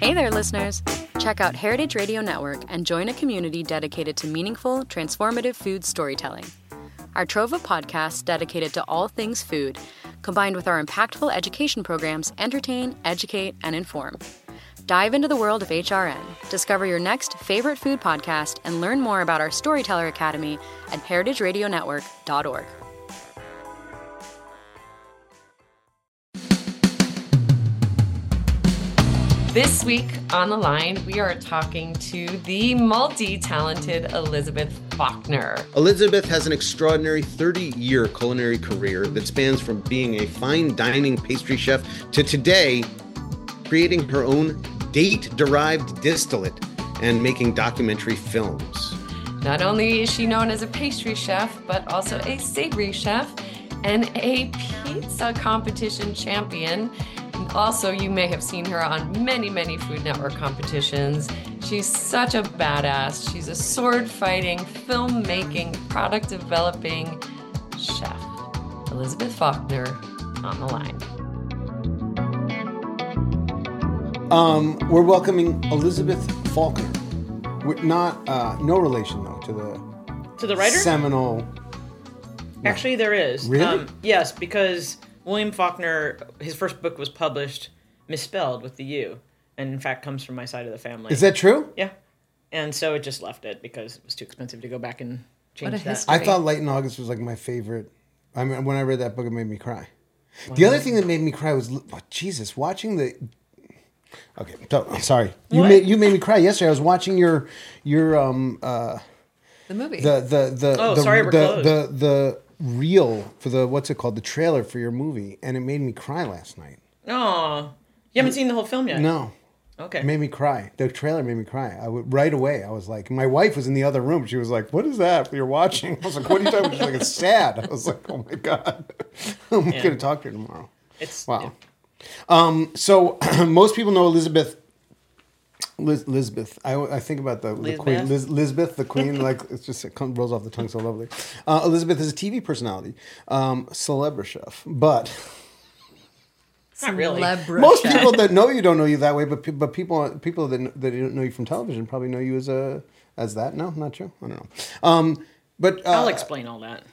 Hey there, listeners! Check out Heritage Radio Network and join a community dedicated to meaningful, transformative food storytelling. Our trove of podcasts dedicated to all things food, combined with our impactful education programs, entertain, educate, and inform. Dive into the world of HRN, discover your next favorite food podcast, and learn more about our Storyteller Academy at heritageradionetwork.org. This week on the line, we are talking to the multi-talented Elizabeth Faulkner. Elizabeth has an extraordinary 30-year culinary career that spans from being a fine dining pastry chef to today creating her own date-derived distillate and making documentary films. Not only is she known as a pastry chef, but also a savory chef and a pizza competition champion. Also, you may have seen her on many, many Food Network competitions. She's such a badass. She's a sword-fighting, film-making, product-developing chef. Elizabeth Faulkner on the line. We're welcoming Elizabeth Faulkner. Not, no relation though to the writer. Seminole. Actually, there is. Really? Yes, because William Faulkner, his first book was published misspelled with the U, and in fact comes from my side of the family. Is that true? Yeah. And so it just left it because it was too expensive to go back and change that. I thought Light in August was like my favorite. I mean, when I read that book, it made me cry. Wow. The other thing that made me cry was, Jesus, watching the... Okay, sorry. You made me cry yesterday. I was watching your the movie. The reel for the, what's it called? The trailer for your movie, and it made me cry last night. Oh, you haven't seen the whole film yet? No. Okay. It made me cry. The trailer made me cry. Right away. I was like, my wife was in the other room. She was like, "What is that you're watching?" I was like, "What are you talking about?" She's like, "It's sad." I was like, "Oh my God." I'm going to talk to her tomorrow. Wow. Yeah. So most people know Elizabeth. I think about the queen, Elizabeth, the queen. Like it rolls off the tongue so lovely. Elizabeth is a TV personality, celebra chef, but not really. Most people that know you don't know you that way, but people that don't know you from television probably know you as that. No, not true. I don't know. But I'll explain all that.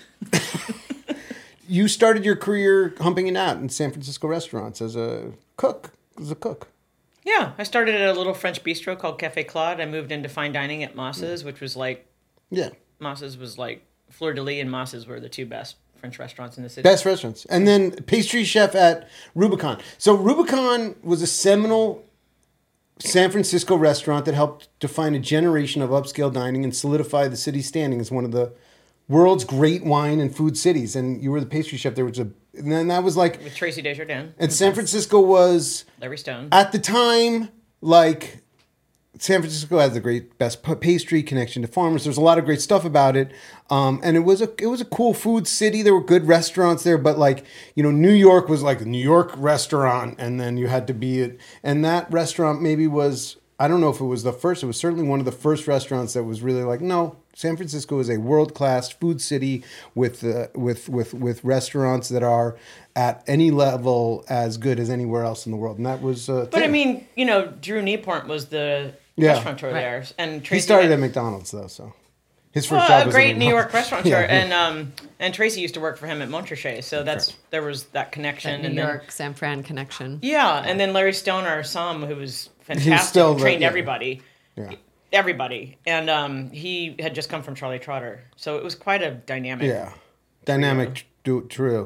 You started your career humping it out in San Francisco restaurants as a cook. Yeah, I started at a little French bistro called Café Claude. I moved into fine dining at Moss's, which was like... Yeah. Moss's was like... Fleur de Lis and Moss's were the two best French restaurants in the city. Best restaurants. And then pastry chef at Rubicon. So Rubicon was a seminal San Francisco restaurant that helped define a generation of upscale dining and solidify the city's standing as one of the world's great wine and food cities. And you were the pastry chef. And then that was like... With Tracy Desjardins. And San Francisco was... Larry Stone. At the time, like... San Francisco has the best pastry connection to farmers. There's a lot of great stuff about it. And it was a cool food city. There were good restaurants there. But like, New York was like a New York restaurant. And then you had to be it. And that restaurant maybe was... I don't know if it was the first. It was certainly one of the first restaurants that was really like, no, San Francisco is a world-class food city with restaurants that are at any level as good as anywhere else in the world. And that was... But I mean, Drew Nieporn was the restaurateur there. And Tracy he started at McDonald's, though, so... His first job was a great New York restaurateur. And Tracy used to work for him at Montrachet, so there was that connection. That New York, San Fran connection. Yeah, and then Larry Stone, our Somm, who was fantastic, trained everybody. Yeah. Everybody. And he had just come from Charlie Trotter, so it was quite a dynamic. Yeah, dynamic trio,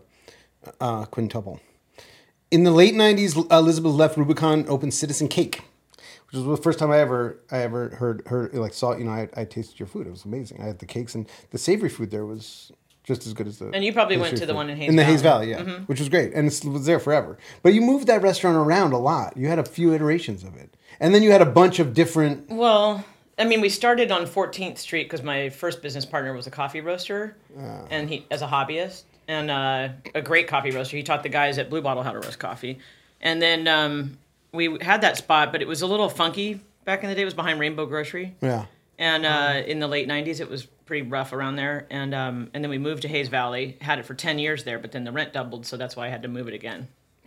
quintuple. In the late 90s, Elizabeth left Rubicon, opened Citizen Cake, which was the first time I ever heard like saw. I tasted your food. It was amazing. I had the cakes, and the savory food there was just as good as the... And you probably went to the one in Hayes Valley. In the Hayes Valley, yeah, which was great. And it was there forever. But you moved that restaurant around a lot. You had a few iterations of it. And then you had a bunch of different... Well, I mean, we started on 14th Street because my first business partner was a coffee roaster, and he as a hobbyist, and a great coffee roaster. He taught the guys at Blue Bottle how to roast coffee. And then we had that spot, but it was a little funky back in the day. It was behind Rainbow Grocery. Yeah. And in the late 90s, it was pretty rough around there. And then we moved to Hayes Valley, had it for 10 years there, but then the rent doubled, so that's why I had to move it again.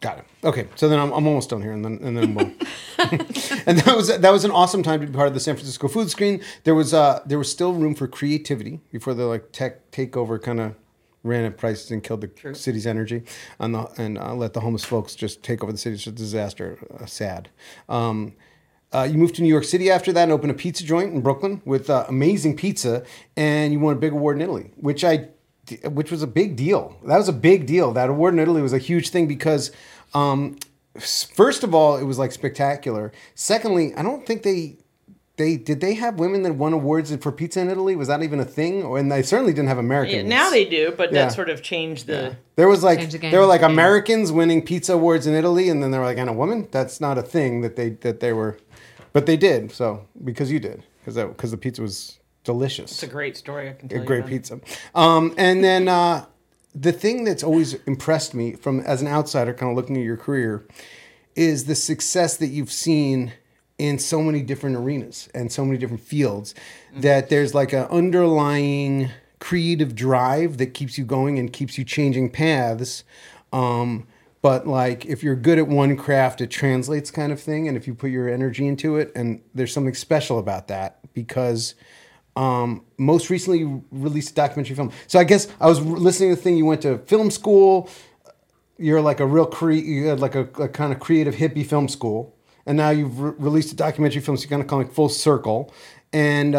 Got it. Okay, so then I'm almost done here, and then we'll. And that was an awesome time to be part of the San Francisco Food Screen. There was still room for creativity before the tech takeover kind of ran up prices and killed the city's energy, and let the homeless folks just take over the city. It's a disaster. Sad. You moved to New York City after that and opened a pizza joint in Brooklyn with amazing pizza, and you won a big award in Italy, which was a big deal. That was a big deal. That award in Italy was a huge thing because, first of all, it was spectacular. Secondly, I don't think did they have women that won awards for pizza in Italy? Was that even a thing? And they certainly didn't have Americans. Yeah, now they do, but that sort of changed the. Yeah. There was there were Americans winning pizza awards in Italy, and then they were and a woman? That's not a thing that they were, but they did. So because you did, because the pizza was delicious. It's a great story, I can tell you. A great pizza. And then the thing that's always impressed me as an outsider kind of looking at your career is the success that you've seen in so many different arenas and so many different fields, that there's an underlying creative drive that keeps you going and keeps you changing paths. But if you're good at one craft, it translates kind of thing. And if you put your energy into it, and there's something special about that because... most recently you released a documentary film. So I guess I was listening to the thing. You went to film school. You're a real you had a kind of creative hippie film school, and now you've released a documentary film. So you're kind of coming full circle. And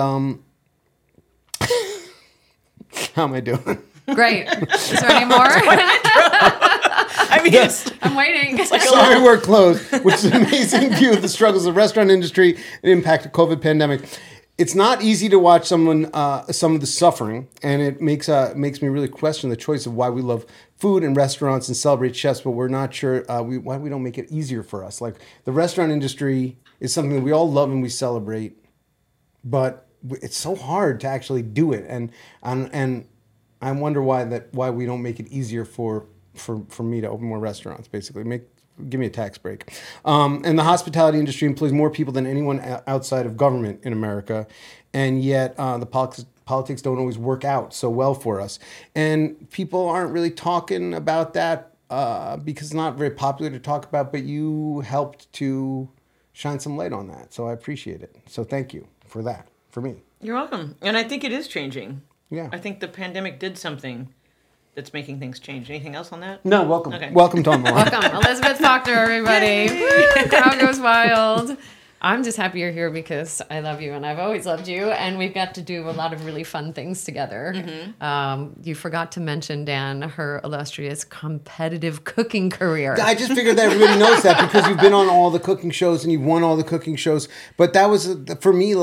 how am I doing? Great. Is there any more? I mean, I'm waiting. Sorry, we're closed. Which is an amazing view of the struggles of the restaurant industry and impact of COVID pandemic. It's not easy to watch some of the suffering, and it makes me really question the choice of why we love food and restaurants and celebrate chefs, but we're not sure why we don't make it easier for us. The restaurant industry is something that we all love and we celebrate, but it's so hard to actually do it, and I wonder why we don't make it easier for me to open more restaurants. Basically, give me a tax break. And the hospitality industry employs more people than anyone outside of government in America. And yet the politics don't always work out so well for us. And people aren't really talking about that because it's not very popular to talk about, but you helped to shine some light on that. So I appreciate it. So thank you for that, for me. You're welcome. And I think it is changing. Yeah. I think the pandemic did something that's making things change. Anything else on that? No, welcome. Okay. Welcome, Tom Moore. Welcome, Elizabeth Faulkner, everybody. Woo, crowd goes wild. I'm just happy you're here because I love you and I've always loved you, and we've got to do a lot of really fun things together. Mm-hmm. You forgot to mention, Dan, her illustrious competitive cooking career. I just figured that everybody knows that because you've been on all the cooking shows and you've won all the cooking shows. But that was, for me,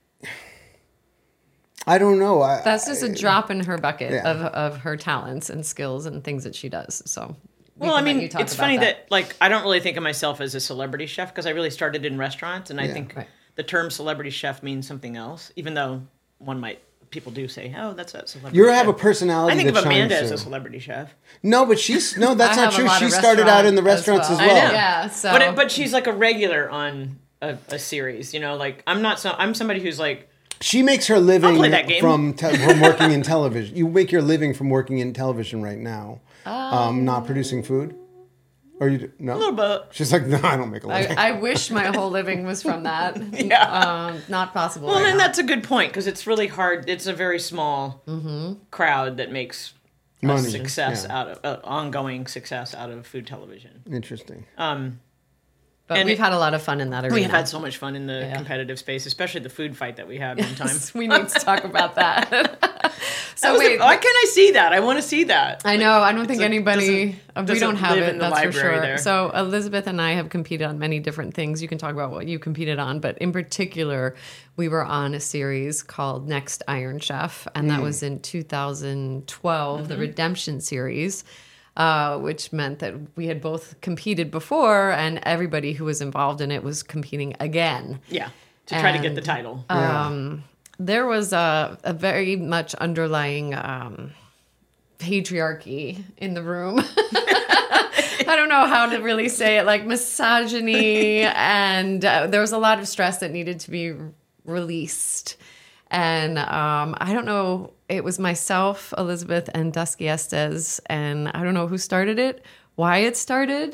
I don't know. That's just a drop in her bucket of her talents and skills and things that she does. So, well, I mean, it's funny that I don't really think of myself as a celebrity chef because I really started in restaurants, and I think the term celebrity chef means something else, even though people do say, "Oh, that's a celebrity." You have a personality. I think that of Amanda shines as a celebrity chef. No, but that's not true. She started out in the restaurants as well. I know. Yeah, so but she's a regular on a series. I'm somebody who's she makes her living from working in television. You make your living from working in television right now, not producing food. Or you no? A little bit. She's like, no, I don't make a living. I wish my whole living was from that. Not possible. Well, and that's a good point because it's really hard. It's a very small crowd that makes money, success out of ongoing success out of food television. Interesting. But we've had a lot of fun in that arena. We have had so much fun in the competitive space, especially the food fight that we had one time. We need to talk about that. Why can't I see that? I want to see that. I know. I don't think anybody. We don't have it. That's for sure. There. So Elizabeth and I have competed on many different things. You can talk about what you competed on, but in particular, we were on a series called Next Iron Chef, and that was in 2012, the Redemption series. Which meant that we had both competed before, and everybody who was involved in it was competing again. Yeah, to try to get the title. There was a very much underlying patriarchy in the room. I don't know how to really say it, misogyny, and there was a lot of stress that needed to be released. And I don't know, it was myself, Elizabeth, and Dusky Estes, and I don't know who started it, why it started,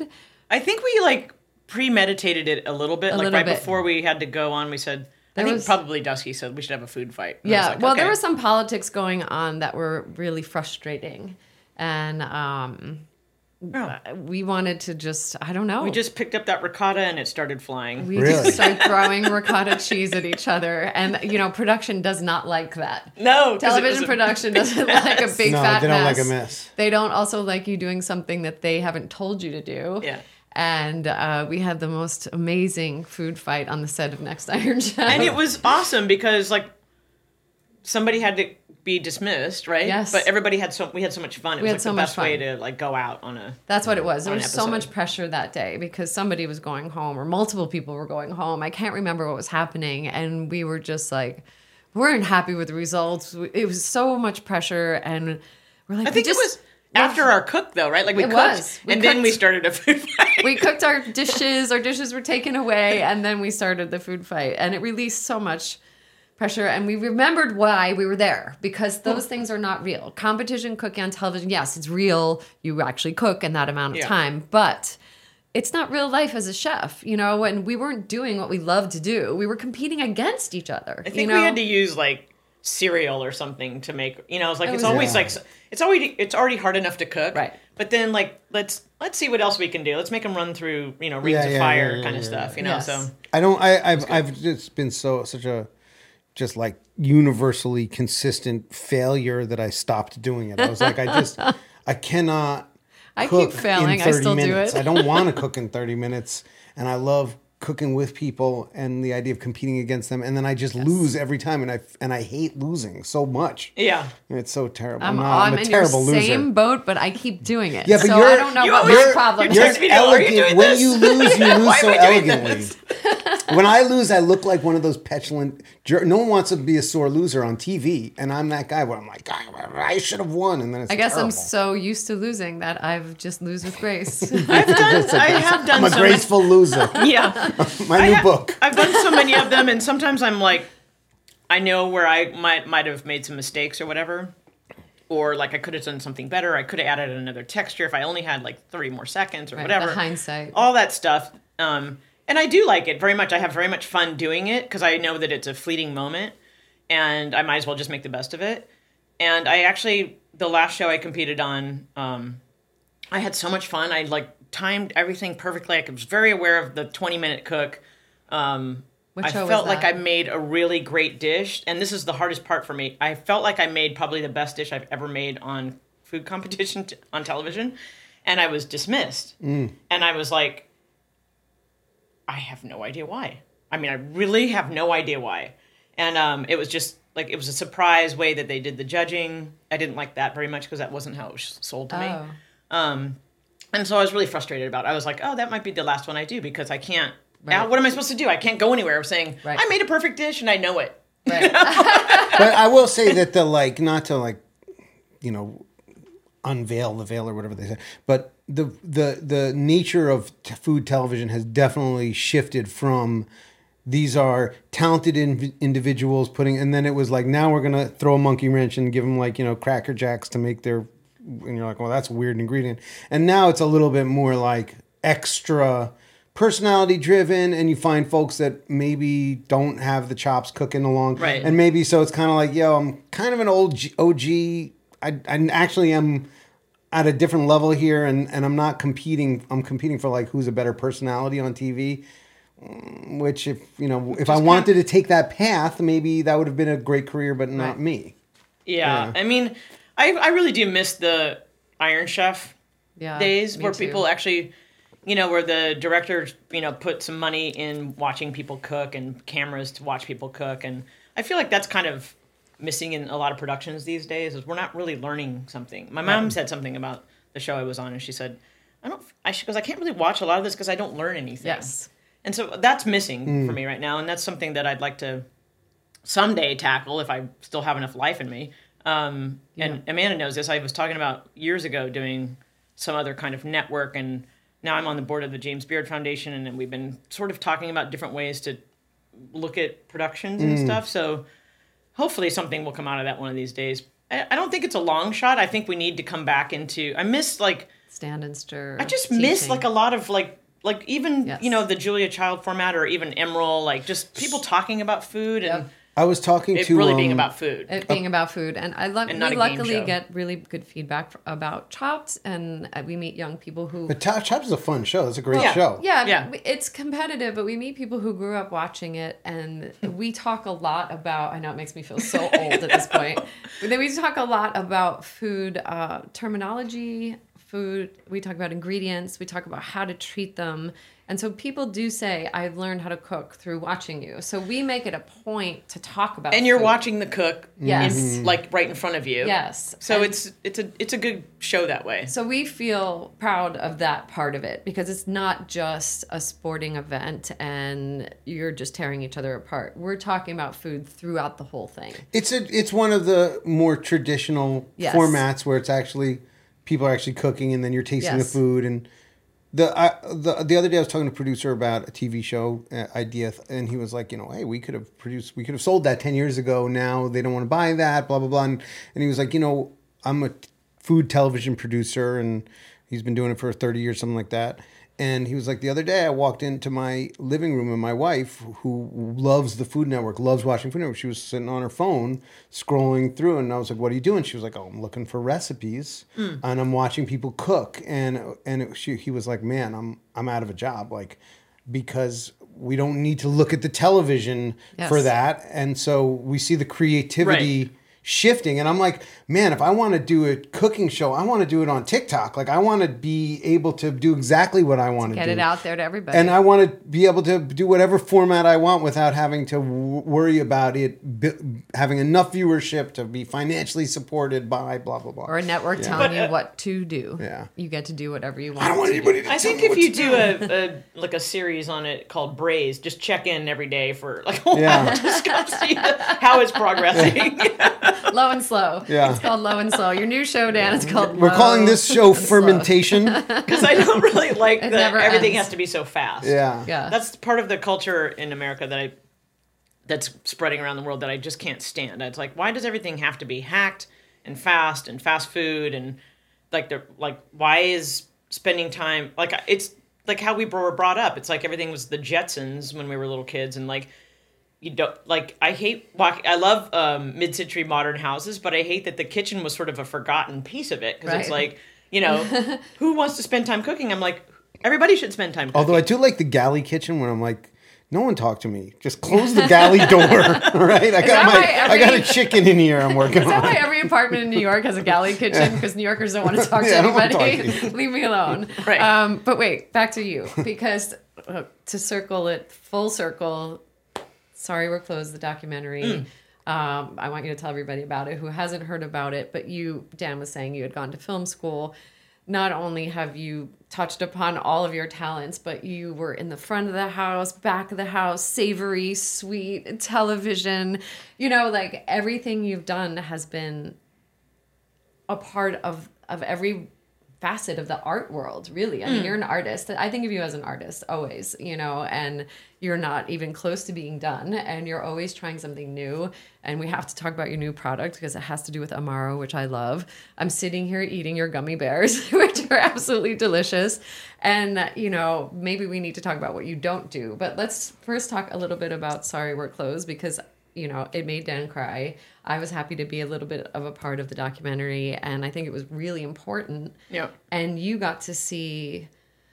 I think we like premeditated it a little bit. Like right bit. before we had to go on, we said, I think probably Dusky said we should have a food fight. And I was like, Well, okay. there was some politics going on that were really frustrating. And we wanted to just, I don't know. We just picked up that ricotta and it started flying. We Really? just started throwing ricotta cheese at each other. And, production does not like that. No. 'cause it Television was production doesn't like a big fat mess. No, they don't like a mess. They don't also like you doing something that they haven't told you to do. Yeah. And we had the most amazing food fight on the set of Next Iron Chef. And it was awesome because like somebody had to be dismissed, right? Yes. But everybody we had so much fun. It was had like so the much best way fun. to like go out on a. That's what it was. There on was an so episode. much pressure that day because somebody was going home or multiple people were going home. I can't remember what was happening. And we were just like, we weren't happy with the results. It was so much pressure. And we're like, I think it was after our cook though, right? Like we It cooked was. We and then we cooked. started a food fight. We cooked our dishes were taken away, and then we started the food fight. And it released so much pressure, and we remembered why we were there, because those things are not real. Competition cooking on television, yes, it's real. You actually cook in that amount of Yeah. time, but it's not real life as a chef, and we weren't doing what we love to do. We were competing against each other. I think we had to use like cereal or something to make, it's like, it's always Yeah. like, it's already hard enough to cook. Right. But then like, let's see what else we can do. Let's make them run through, rings Yeah, of yeah, fire yeah, kind of yeah, stuff, Yes. so. I've just been such a just like universally consistent failure that I stopped doing it. I was like, I cannot I cook keep failing. in I 30 still minutes. do it. I don't want to cook in 30 minutes. And I love cooking with people and the idea of competing against them. And then I just lose every time. And I hate losing so much. Yeah. It's so terrible. I'm I'm a in terrible your loser. same boat, but I keep doing it. Yeah, but so you're- I don't know you what always- my problem you're is. just- video, are you doing when this? you lose Why so am I doing elegantly. this? When I lose, I look like one of those petulant. No one wants to be a sore loser on TV, and I'm that guy where I'm like, I should have won, and then it's I guess terrible. I'm so used to losing that I've just lose with grace. I have done I'm a so graceful loser. many. Yeah. My new book. I've done so many of them, and sometimes I'm like, I know where I might have made some mistakes or whatever. Or like I could have done something better. I could have added another texture if I only had like 30 more seconds or Right, whatever. the hindsight. All that stuff. And I do like it very much. I have very much fun doing it because I know that it's a fleeting moment and I might as well just make the best of it. And I actually, the last show I competed on, I had so much fun. I like timed everything perfectly. I was very aware of the 20-minute cook. What I show was felt like I that? made a really great dish, and this is the hardest part for me. I felt like I made probably the best dish I've ever made on food competition on television, and I was dismissed. And I was like, I have no idea why. I mean, I really have no idea why. And it was just like, it was a surprise way that they did the judging. I didn't like that very much because that wasn't how it was sold to me. And so I was really frustrated about it. I was like, oh, that might be the last one I do because I can't. Right. What am I supposed to do? I can't go anywhere saying, Right. I made a perfect dish and I know it. Right. But I will say that not to unveil the veil or whatever they say, but the nature of food television has definitely shifted from these are talented individuals and then it was like, now we're going to throw a monkey wrench and give them Cracker Jacks to make their, and you're like, well, that's a weird ingredient. And now it's a little bit more like extra personality driven, and you find folks that maybe don't have the chops cooking along. Right. And maybe so it's kind of like, I'm kind of an old OG. I actually am at a different level here, and I'm not competing. I'm competing for who's a better personality on TV. Which if I wanted to take that path, maybe that would have been a great career, but not me. Yeah. I mean, I really do miss the Iron Chef days me where too. people actually, where the directors, put some money in watching people cook and cameras to watch people cook. And I feel like that's kind of missing in a lot of productions these days is we're not really learning something. My mom said something about the show I was on and she said, she goes, I can't really watch a lot of this because I don't learn anything. Yes. And so that's missing for me right now. And that's something that I'd like to someday tackle if I still have enough life in me. And Amanda knows this. I was talking about years ago doing some other kind of network, and now I'm on the board of the James Beard Foundation, and then we've been sort of talking about different ways to look at productions and stuff. So hopefully something will come out of that one of these days. I don't think it's a long shot. I think we need to come back into. I miss stand and stir. I just miss teaching. like a lot of like even Yes. the Julia Child format or even Emerald, like just people talking about food and Yep. I was talking it to really being about food. It being about food, and And we not a game luckily show. get really good feedback about Chopped, and we meet young people who. But Chopped is a fun show. It's a great Yeah. show. Yeah, it's competitive, but we meet people who grew up watching it, and we talk a lot about. I know it makes me feel so old at this point, but then we talk a lot about food terminology, food. We talk about ingredients. We talk about how to treat them. And so people do say, I've learned how to cook through watching you. So we make it a point to talk about And you're food. watching the cook, Yes. like right in front of you. Yes. So And- it's a good show that way. So we feel proud of that part of it because it's not just a sporting event and you're just tearing each other apart. We're talking about food throughout the whole thing. It's one of the more traditional Yes. formats where it's actually people are actually cooking and then you're tasting Yes. the food. And the other day I was talking to a producer about a TV show idea, and he was like, hey, we could have sold that 10 years ago. Now they don't want to buy that, blah blah blah. And he was like, I'm a food television producer, and he's been doing it for 30 years, something like that. And he was like, the other day I walked into my living room and my wife, who loves the Food Network, loves watching Food Network, she was sitting on her phone scrolling through. And I was like, what are you doing? She was like, oh, I'm looking for recipes and I'm watching people cook. And he was like, man, I'm out of a job. Like, because we don't need to look at the television Yes. for that. And so we see the creativity shifting. And I'm like, man, if I want to do a cooking show, I want to do it on TikTok. Like, I want to be able to do exactly what I want to do. Get it out there to everybody. And I want to be able to do whatever format I want without having to worry about it having enough viewership to be financially supported by blah, blah, blah. or a network telling But, you what to do. Yeah. You get to do whatever you want. I don't want to anybody do. to I tell think me if what you to do a series on it called Braised, just check in every day for like Yeah. just go see how it's progressing. Low and slow. Yeah. It's called Low and Slow. Your new show, Dan, is called We're Low calling this show and Slow. Fermentation. Because I don't really like It that never everything ends. has to be so fast. Yeah. Yeah. That's part of the culture in America that's spreading around the world that I just can't stand. It's like, why does everything have to be hacked and fast food and why is spending time it's like how we were brought up. It's like everything was the Jetsons when we were little kids, and like you don't like. I love mid-century modern houses, but I hate that the kitchen was sort of a forgotten piece of it because it's Right. like who wants to spend time cooking? I'm like, everybody should spend time cooking. Although I do like the galley kitchen when I'm like, no one talk to me. Just close the galley door. All right. I got a chicken in here I'm working Is that on. why every apartment in New York has a galley kitchen? Because New Yorkers don't want to talk to Yeah, I don't wanna anybody. talk to you. Leave me alone. Right. But wait, back to you. Because to circle it full circle, Sorry We're Closed, the documentary. I want you to tell everybody about it who hasn't heard about it. But you, Dan was saying you had gone to film school. Not only have you touched upon all of your talents, but you were in the front of the house, back of the house, savory, sweet, television. Like everything you've done has been a part of every facet of the art world, really. I mean, you're an artist. I think of you as an artist always, and you're not even close to being done, and you're always trying something new. And we have to talk about your new product because it has to do with Amaro, which I love. I'm sitting here eating your gummy bears, which are absolutely delicious. And, maybe we need to talk about what you don't do. But let's first talk a little bit about Sorry We're Closed because it made Dan cry. I was happy to be a little bit of a part of the documentary, and I think it was really important. Yeah. And you got to see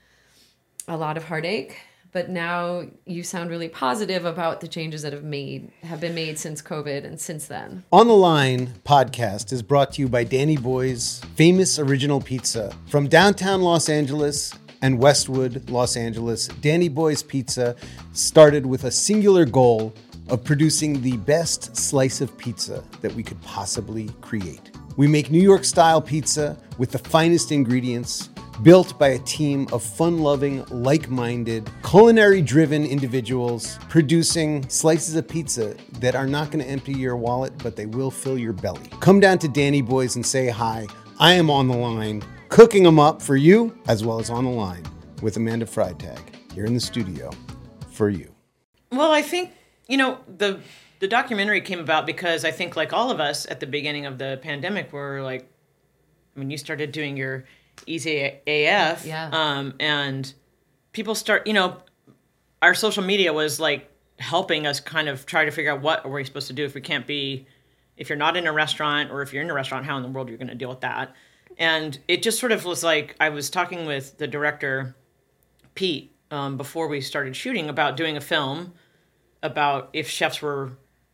a lot of heartache, but now you sound really positive about the changes that have been made since COVID and since then. On the Line podcast is brought to you by Danny Boy's famous original pizza. From downtown Los Angeles and Westwood, Los Angeles, Danny Boy's Pizza started with a singular goal of producing the best slice of pizza that we could possibly create. We make New York-style pizza with the finest ingredients, built by a team of fun-loving, like-minded, culinary-driven individuals producing slices of pizza that are not going to empty your wallet, but they will fill your belly. Come down to Danny Boy's and say hi. I am on the line, cooking them up for you, as well as on the line with Amanda Freitag here in the studio for you. Well, I think, the documentary came about because I think like all of us at the beginning of the pandemic were like, when you started doing your easy AF. Yeah. And people start, our social media was like helping us kind of try to figure out what are we supposed to do if you're not in a restaurant, or if you're in a restaurant, how in the world you're going to deal with that. And it just sort of was like, I was talking with the director, Pete, before we started shooting, about doing a film about if chefs were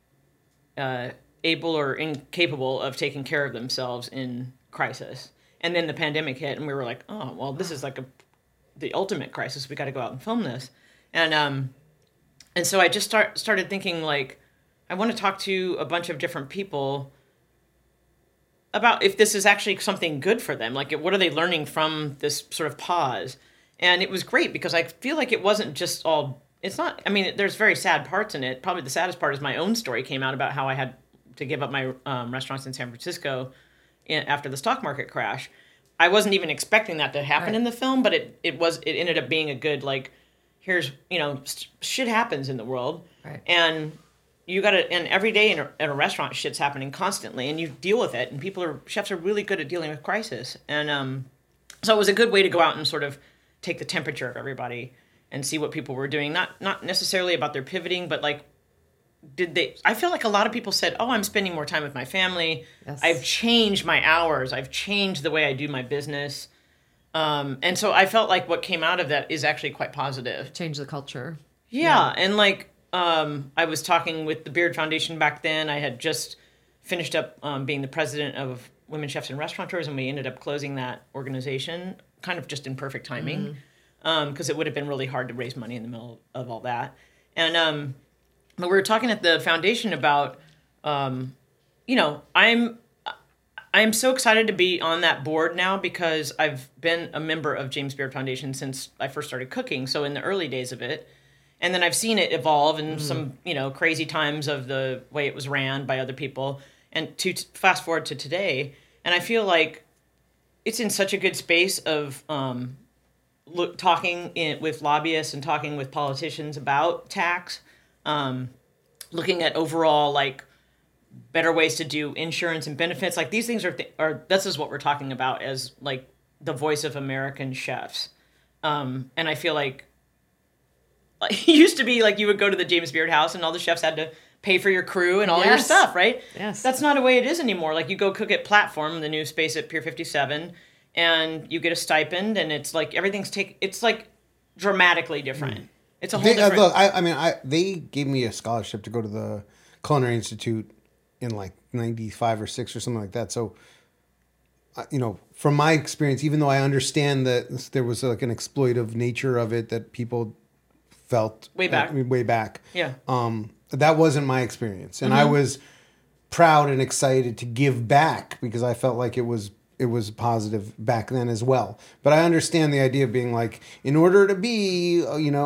able or incapable of taking care of themselves in crisis. And then the pandemic hit, and we were like, oh, well, this is like the ultimate crisis. We got to go out and film this. And so I just started thinking, like, I want to talk to a bunch of different people about if this is actually something good for them. Like, what are they learning from this sort of pause? And it was great because I feel like it wasn't just all, it's not, I mean, there's very sad parts in it. Probably the saddest part is my own story came out about how I had to give up my restaurants in San Francisco after the stock market crash. I wasn't even expecting that to happen in the film, but it ended up being a good, like, here's, shit happens in the world. Right. And and every day in a restaurant, shit's happening constantly, and you deal with it. And chefs are really good at dealing with crisis. And so it was a good way to go out and sort of take the temperature of everybody and see what people were doing. Not necessarily about their pivoting, but like, I feel like a lot of people said, oh, I'm spending more time with my family. Yes. I've changed my hours. I've changed the way I do my business. And so I felt like what came out of that is actually quite positive. Change the culture. Yeah. And like, I was talking with the Beard Foundation back then. I had just finished up being the president of Women Chefs and Restaurateurs, and we ended up closing that organization kind of just in perfect timing, because it would have been really hard to raise money in the middle of all that. And but we were talking at the foundation about, I'm so excited to be on that board now because I've been a member of James Beard Foundation since I first started cooking. So in the early days of it, and then I've seen it evolve in some, crazy times of the way it was ran by other people, and to fast forward to today. And I feel like it's in such a good space of talking with lobbyists and talking with politicians about tax, looking at overall, like, better ways to do insurance and benefits. Like, these things this is what we're talking about as, like, the voice of American chefs. And I feel like it used to be like you would go to the James Beard House and all the chefs had to pay for your crew and all your stuff, right? Yes. That's not the way it is anymore. Like, you go cook at Platform, the new space at Pier 57, and you get a stipend, and it's like it's like dramatically different. It's a whole different... Look, they gave me a scholarship to go to the Culinary Institute in like 95 or 6 or something like that. So, from my experience, even though I understand that there was like an exploitive nature of it that people felt way back. Yeah. That wasn't my experience. And I was proud and excited to give back because I felt like it was positive back then as well. But I understand the idea of being like, in order to be,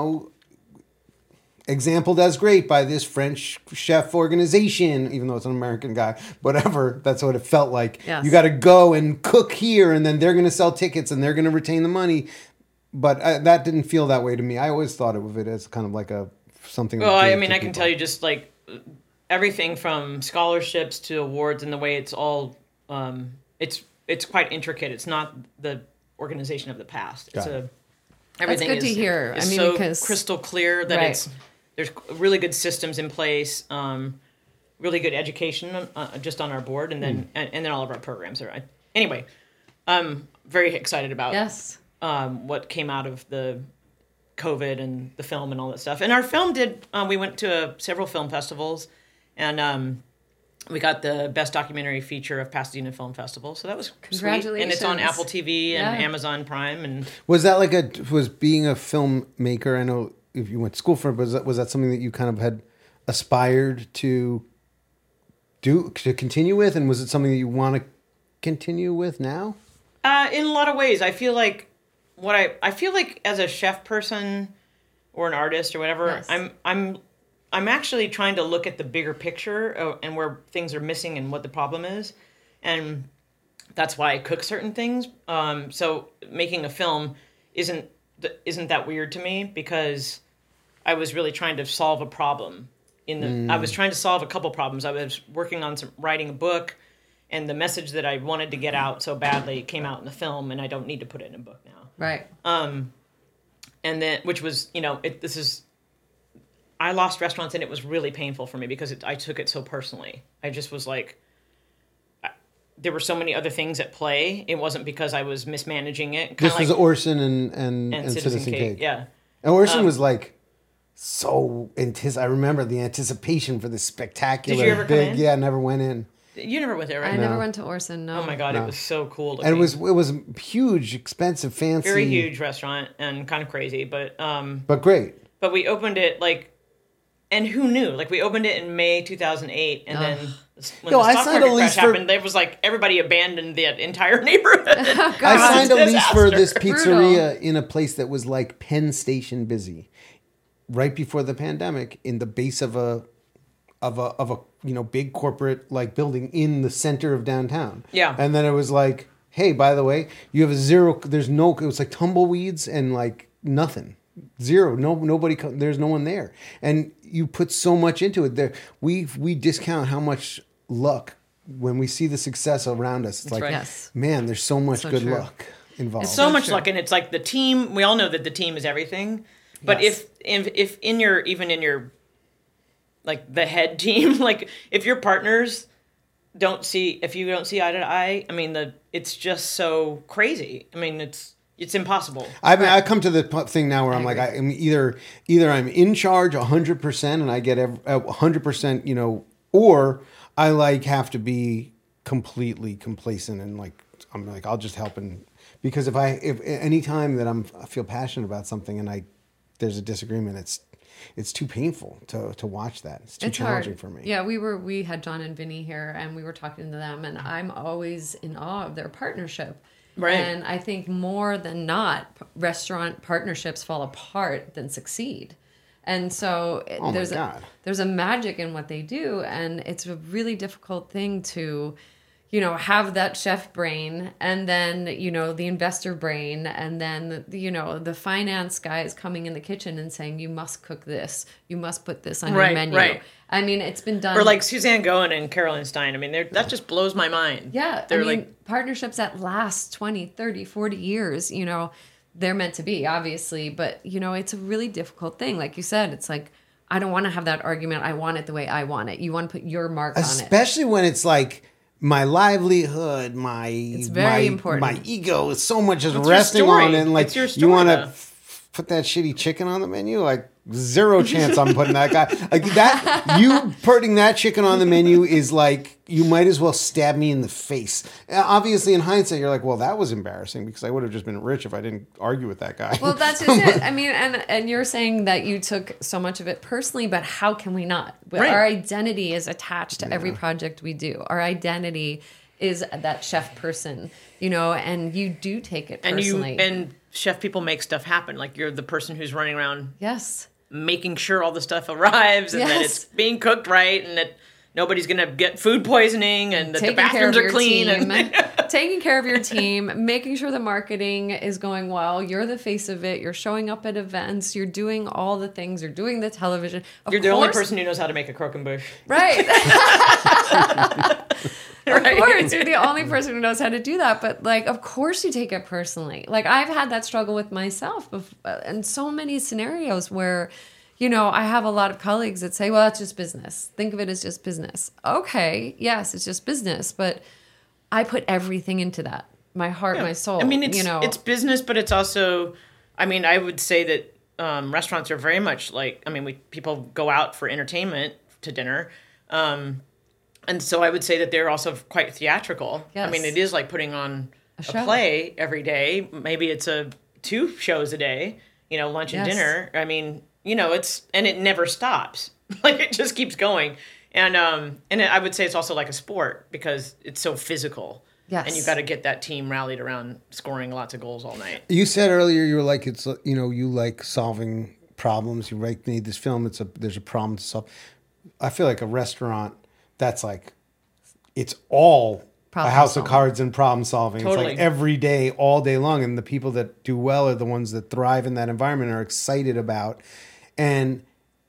exampled as great by this French chef organization, even though it's an American guy, whatever, that's what it felt like. Yes. You got to go and cook here, and then they're going to sell tickets and they're going to retain the money. But that didn't feel that way to me. I always thought of it as kind of like something. Well, I mean, I can tell you just like everything from scholarships to awards and the way it's all, it's quite intricate. It's not the organization of the past. Everything That's good to hear. Is so crystal clear that there's really good systems in place, really good education just on our board, and then all of our programs are. Anyway, I'm very excited about what came out of the COVID and the film and all that stuff. And our film we went to several film festivals, and we got the Best Documentary Feature of Pasadena Film Festival. So that was Congratulations. sweet. And it's on Apple TV and Amazon Prime. And was that was being a filmmaker? I know if you went to school for it, was that something that you kind of had aspired to continue with? And was it something that you want to continue with now? In a lot of ways. I feel like I feel like as a chef person or an artist or whatever, I'm actually trying to look at the bigger picture and where things are missing and what the problem is. And that's why I cook certain things. So making a film isn't that weird to me because I was really trying to solve a problem. I was trying to solve a couple problems. I was working on writing a book, and the message that I wanted to get out so badly came out in the film, and I don't need to put it in a book now. Right. And then, which was, I lost restaurants, and it was really painful for me because I took it so personally. I just was like, there were so many other things at play. It wasn't because I was mismanaging it. This was Orson and Citizen Cake. Yeah. And Orson was like so I remember the anticipation for this spectacular Did you ever come in? Yeah, I never went in. You never went there, right? I never went to Orson, no. Oh my God, It was so cool. And it was huge, expensive, fancy. Very huge restaurant and kind of crazy, but great. But we opened it and who knew? We opened it in May 2008, and then when the stock market crash happened, there was everybody abandoned the entire neighborhood. I signed a lease for this pizzeria in a place that was like Penn Station busy, right before the pandemic, in the base of a big corporate building in the center of downtown. Yeah. And then it was like, hey, by the way, you have it was like tumbleweeds and nothing. Zero. Nobody. There's no one there. And you put so much into it. There, we discount how much luck when we see the success around us. It's Yes. Man, there's so much good true. luck involved. It's so much luck, and it's the team. We all know that the team is everything. But if in your the head team, if your partners if you don't see eye to eye, it's just so crazy. It's impossible. I come to the thing now where I'm either I'm in charge 100% and I get 100%, or I have to be completely complacent and I'll just help because if any time that I feel passionate about something and there's a disagreement, it's too painful to watch that. It's too challenging for me. Yeah, we had John and Vinny here, and we were talking to them, and I'm always in awe of their partnership. Right. And I think more than not, restaurant partnerships fall apart than succeed. And so there's a magic in what they do, and it's a really difficult thing to, have that chef brain and then, the investor brain and then, the finance guys coming in the kitchen and saying, you must cook this. You must put this on your menu. Right. It's been done. Or Suzanne Goen and Carolyn Stein. that just blows my mind. Yeah. Partnerships that last 20, 30, 40 years, they're meant to be, obviously. But, it's a really difficult thing. Like you said, it's I don't want to have that argument. I want it the way I want it. You want to put your mark on it. Especially when it's my livelihood, it's very important. My ego is so much is resting on it. And it's your story, you want to put that shitty chicken on the menu? Zero chance I'm putting that guy. That, you putting that chicken on the menu is you might as well stab me in the face. Obviously, in hindsight, you're well, that was embarrassing because I would have just been rich if I didn't argue with that guy. Well, that's just it. And you're saying that you took so much of it personally, but how can we not? Right. Our identity is attached to every project we do. Our identity is that chef person, and you do take it personally. And chef people make stuff happen. You're the person who's running around. Yes. Making sure all the stuff arrives and that it's being cooked right and that nobody's going to get food poisoning and that the bathrooms are clean. Taking care of your team, making sure the marketing is going well. You're the face of it. You're showing up at events. You're doing all the things. You're doing the television. You're the only person who knows how to make a croquembouche. Right. Of course, you're the only person who knows how to do that. But of course you take it personally. I've had that struggle with myself in so many scenarios where, I have a lot of colleagues that say, well, it's just business. Think of it as just business. Okay, yes, it's just business. But I put everything into that. My heart, my soul. It's business, but it's also, I would say that restaurants are very much people go out for entertainment to dinner. And so I would say that they're also quite theatrical. Yes. It is like putting on a play every day. Maybe it's 2 shows a day, lunch and dinner. And it never stops. It just keeps going. And I would say it's also like a sport because it's so physical. Yes. And you've got to get that team rallied around scoring lots of goals all night. You said earlier you were it's you like solving problems. You made this film. There's a problem to solve. I feel like a restaurant. That's it's all problem a house solving. Of cards and problem solving. Totally. It's every day, all day long. And the people that do well are the ones that thrive in that environment and are excited about. And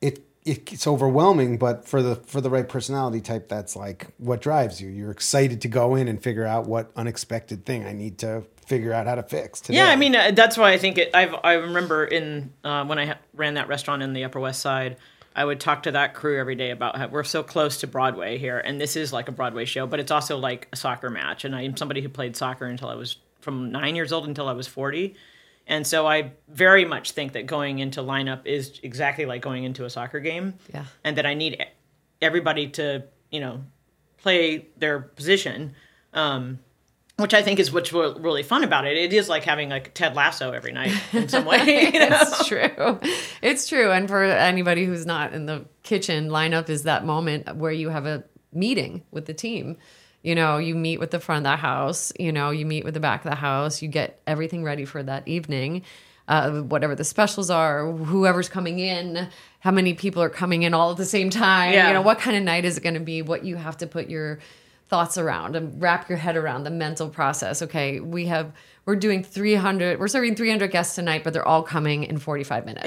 it's overwhelming, but for the right personality type, that's like what drives you. You're excited to go in and figure out what unexpected thing I need to figure out how to fix today. Yeah, I mean, that's why I think I remember when I ran that restaurant in the Upper West Side, I would talk to that crew every day about how we're so close to Broadway here, and this is like a Broadway show, but it's also like a soccer match. And I'm somebody who played soccer until I was from 9 years old until I was 40. And so I very much think that going into lineup is exactly like going into a soccer game. Yeah. And that I need everybody to, play their position, which I think is what's really fun about it. It is like having like Ted Lasso every night in some way. It's true. It's true. And for anybody who's not in the kitchen, lineup is that moment where you have a meeting with the team. You meet with the front of the house, you meet with the back of the house, you get everything ready for that evening, whatever the specials are, whoever's coming in, how many people are coming in all at the same time, what kind of night is it going to be, what you have to put your thoughts around and wrap your head around the mental process. Okay, we're doing 300, we're serving 300 guests tonight, but they're all coming in 45 minutes,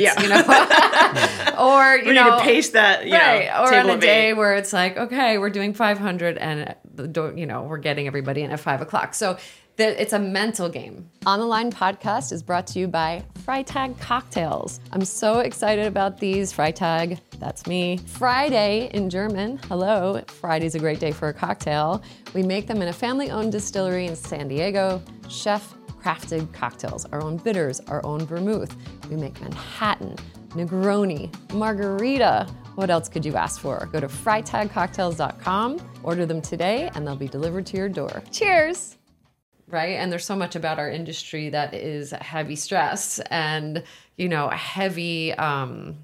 or, we need to pace that, right. Or on a day where it's like, okay, we're doing 500 and, we're getting everybody in at 5:00. So it's a mental game. On the Line podcast is brought to you by Freitag Cocktails. I'm so excited about these. Freitag, that's me. Friday in German, hello. Friday's a great day for a cocktail. We make them in a family-owned distillery in San Diego. Chef-crafted cocktails, our own bitters, our own vermouth. We make Manhattan, Negroni, Margarita. What else could you ask for? Go to freitagcocktails.com, order them today, and they'll be delivered to your door. Cheers! Right? And there's so much about our industry that is heavy stress and, heavy, an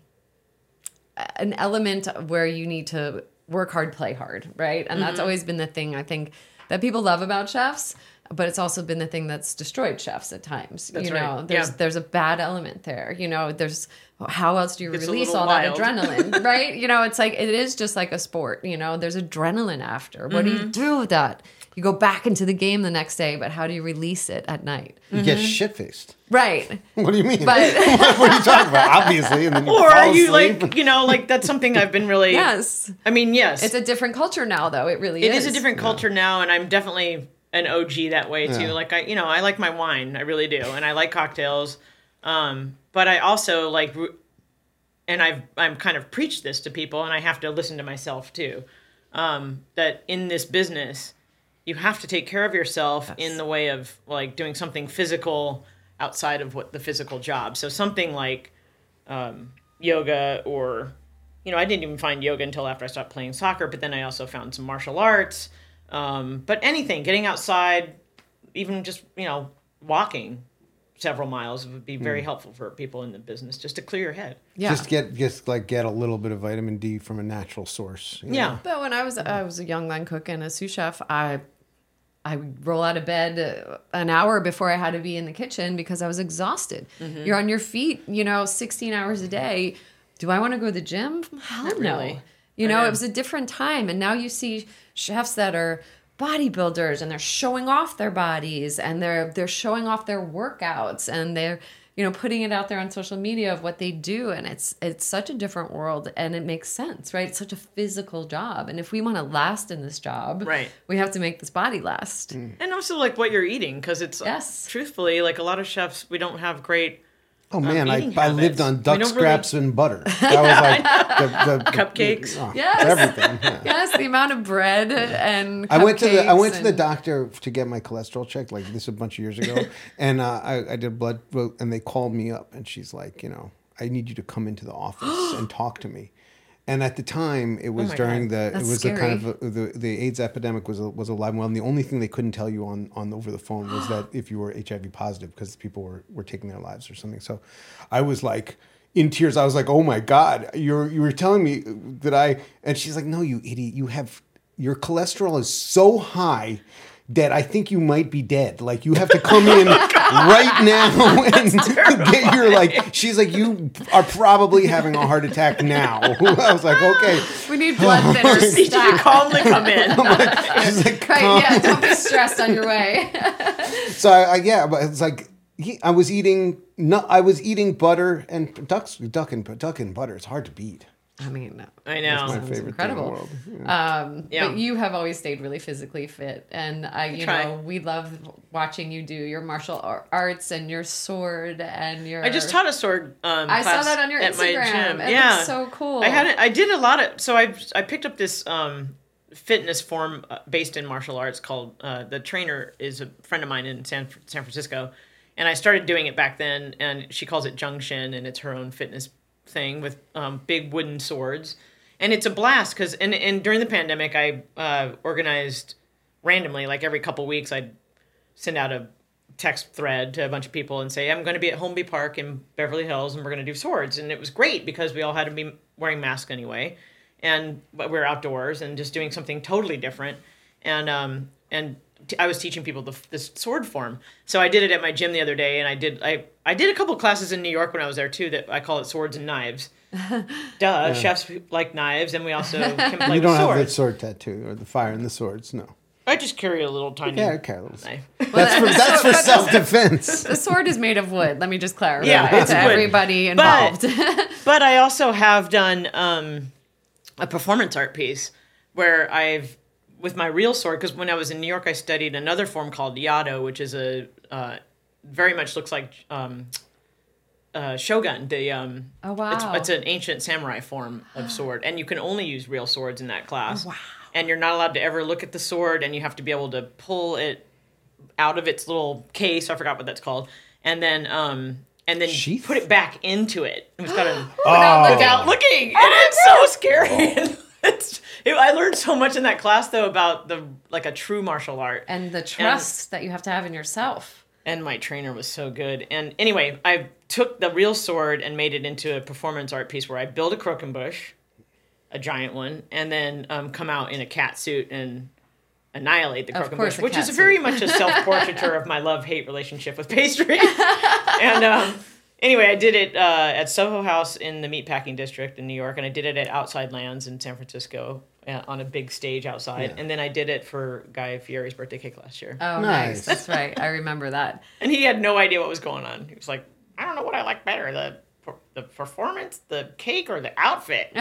element where you need to work hard, play hard, right? And that's always been the thing I think that people love about chefs, but it's also been the thing that's destroyed chefs at times. That's right. There's a bad element there. There's how else do you release all wild. that adrenaline, right? It's like it is just like a sport. There's adrenaline after. What do you do with that? You go back into the game the next day, but how do you release it at night? You get shit-faced. Right. What do you mean? But what are you talking about? Obviously. And then you or fall are you asleep. like that's something I've been really... yes. I mean, yes. It's a different culture now, though. It really is. It is a different culture now, and I'm definitely an OG that way, too. Yeah. Like, I like my wine. I really do. And I like cocktails. But I also like... And I'm kind of preached this to people, and I have to listen to myself, too. That in this business... You have to take care of yourself in the way of like doing something physical outside of what the physical job. So something like yoga or, I didn't even find yoga until after I stopped playing soccer, but then I also found some martial arts. But anything, getting outside, even just, walking several miles would be very helpful for people in the business just to clear your head. Yeah. Just get a little bit of vitamin D from a natural source. Yeah. But when I was a young line cook and a sous chef, I would roll out of bed an hour before I had to be in the kitchen because I was exhausted. Mm-hmm. You're on your feet, 16 hours a day. Do I want to go to the gym? Hell Not no. really. It was a different time. And now you see chefs that are bodybuilders and they're showing off their bodies and they're showing off their workouts and they're putting it out there on social media of what they do, and it's such a different world, and it makes sense, right? It's such a physical job, and if we want to last in this job, right, we have to make this body last. And also like what you're eating, because it's truthfully like a lot of chefs, we don't have great. Oh man, I lived on duck scraps and butter. That was like the cupcakes. Everything. Yeah. Yes, the amount of bread and I went to the doctor to get my cholesterol checked, like this a bunch of years ago, and I did blood, and they called me up, and she's like, I need you to come into the office and talk to me. And at the time, it was during scary. the kind of the AIDS epidemic was alive and well. And the only thing they couldn't tell you on over the phone was that if you were HIV positive, because people were taking their lives or something. So I was like in tears. I was like, oh my God, you were telling me that and she's like, no, you idiot, your cholesterol is so high that I think you might be dead. Like, you have to come in right now and get your, she's like, you are probably having a heart attack now. I was like, okay. We need blood thinners. Need you to calmly come in. She's like, right, don't be stressed on your way. So, but it's like, I was eating butter and duck and butter. It's hard to beat. I mean, I know. My sounds favorite incredible. thing in the world. Yeah. But you have always stayed really physically fit, and you try. know, we love watching you do your martial arts and your sword and your. I just taught a sword I class saw that on your at Instagram. my gym. It Yeah, looks so cool. I did a lot of. So I picked up this fitness form based in martial arts called. The trainer is a friend of mine in San Francisco, and I started doing it back then. And she calls it Jungshin, and it's her own fitness thing with big wooden swords. And it's a blast because, and during the pandemic, I organized randomly, like every couple weeks, I'd send out a text thread to a bunch of people and say, I'm going to be at Holmby Park in Beverly Hills and we're going to do swords. And it was great because we all had to be wearing masks anyway. But we were outdoors and just doing something totally different. And I was teaching people this sword form. So I did it at my gym the other day, and I did a couple classes in New York when I was there too. That I call it swords and knives. Chefs like knives, and we also can play You don't with have the swords. sword tattoo or the fire and the swords, no. I just carry a little tiny Okay, let's- knife. That's for self-defense. The sword is made of wood. Let me just clarify Yeah, it's to wood. everybody involved. But I also have done a performance art piece where with my real sword, because when I was in New York, I studied another form called Yado, which is very much looks like Shogun. Oh, wow. It's an ancient samurai form of sword, and you can only use real swords in that class. Oh, wow. And you're not allowed to ever look at the sword, and you have to be able to pull it out of its little case. I forgot what that's called, and then Sheath? put it back into it. It's got to Without without looking, and it's so scary. I learned so much in that class though about a true martial art, And the trust that you have to have in yourself. and my trainer was so good. And anyway, I took the real sword and made it into a performance art piece where I build a croquembouche, a giant one, and then come out in a cat suit and annihilate the Of course, croquembouche, a which cat is suit. very much a self-portraiture of my love-hate relationship with pastry. And anyway, I did it at Soho House in the Meatpacking District in New York, and I did it at Outside Lands in San Francisco on a big stage outside. Yeah. And then I did it for Guy Fieri's birthday cake last year. Oh, Nice. nice. That's right. I remember that. And he had no idea what was going on. He was like, I don't know what I like better, the performance, the cake, or the outfit.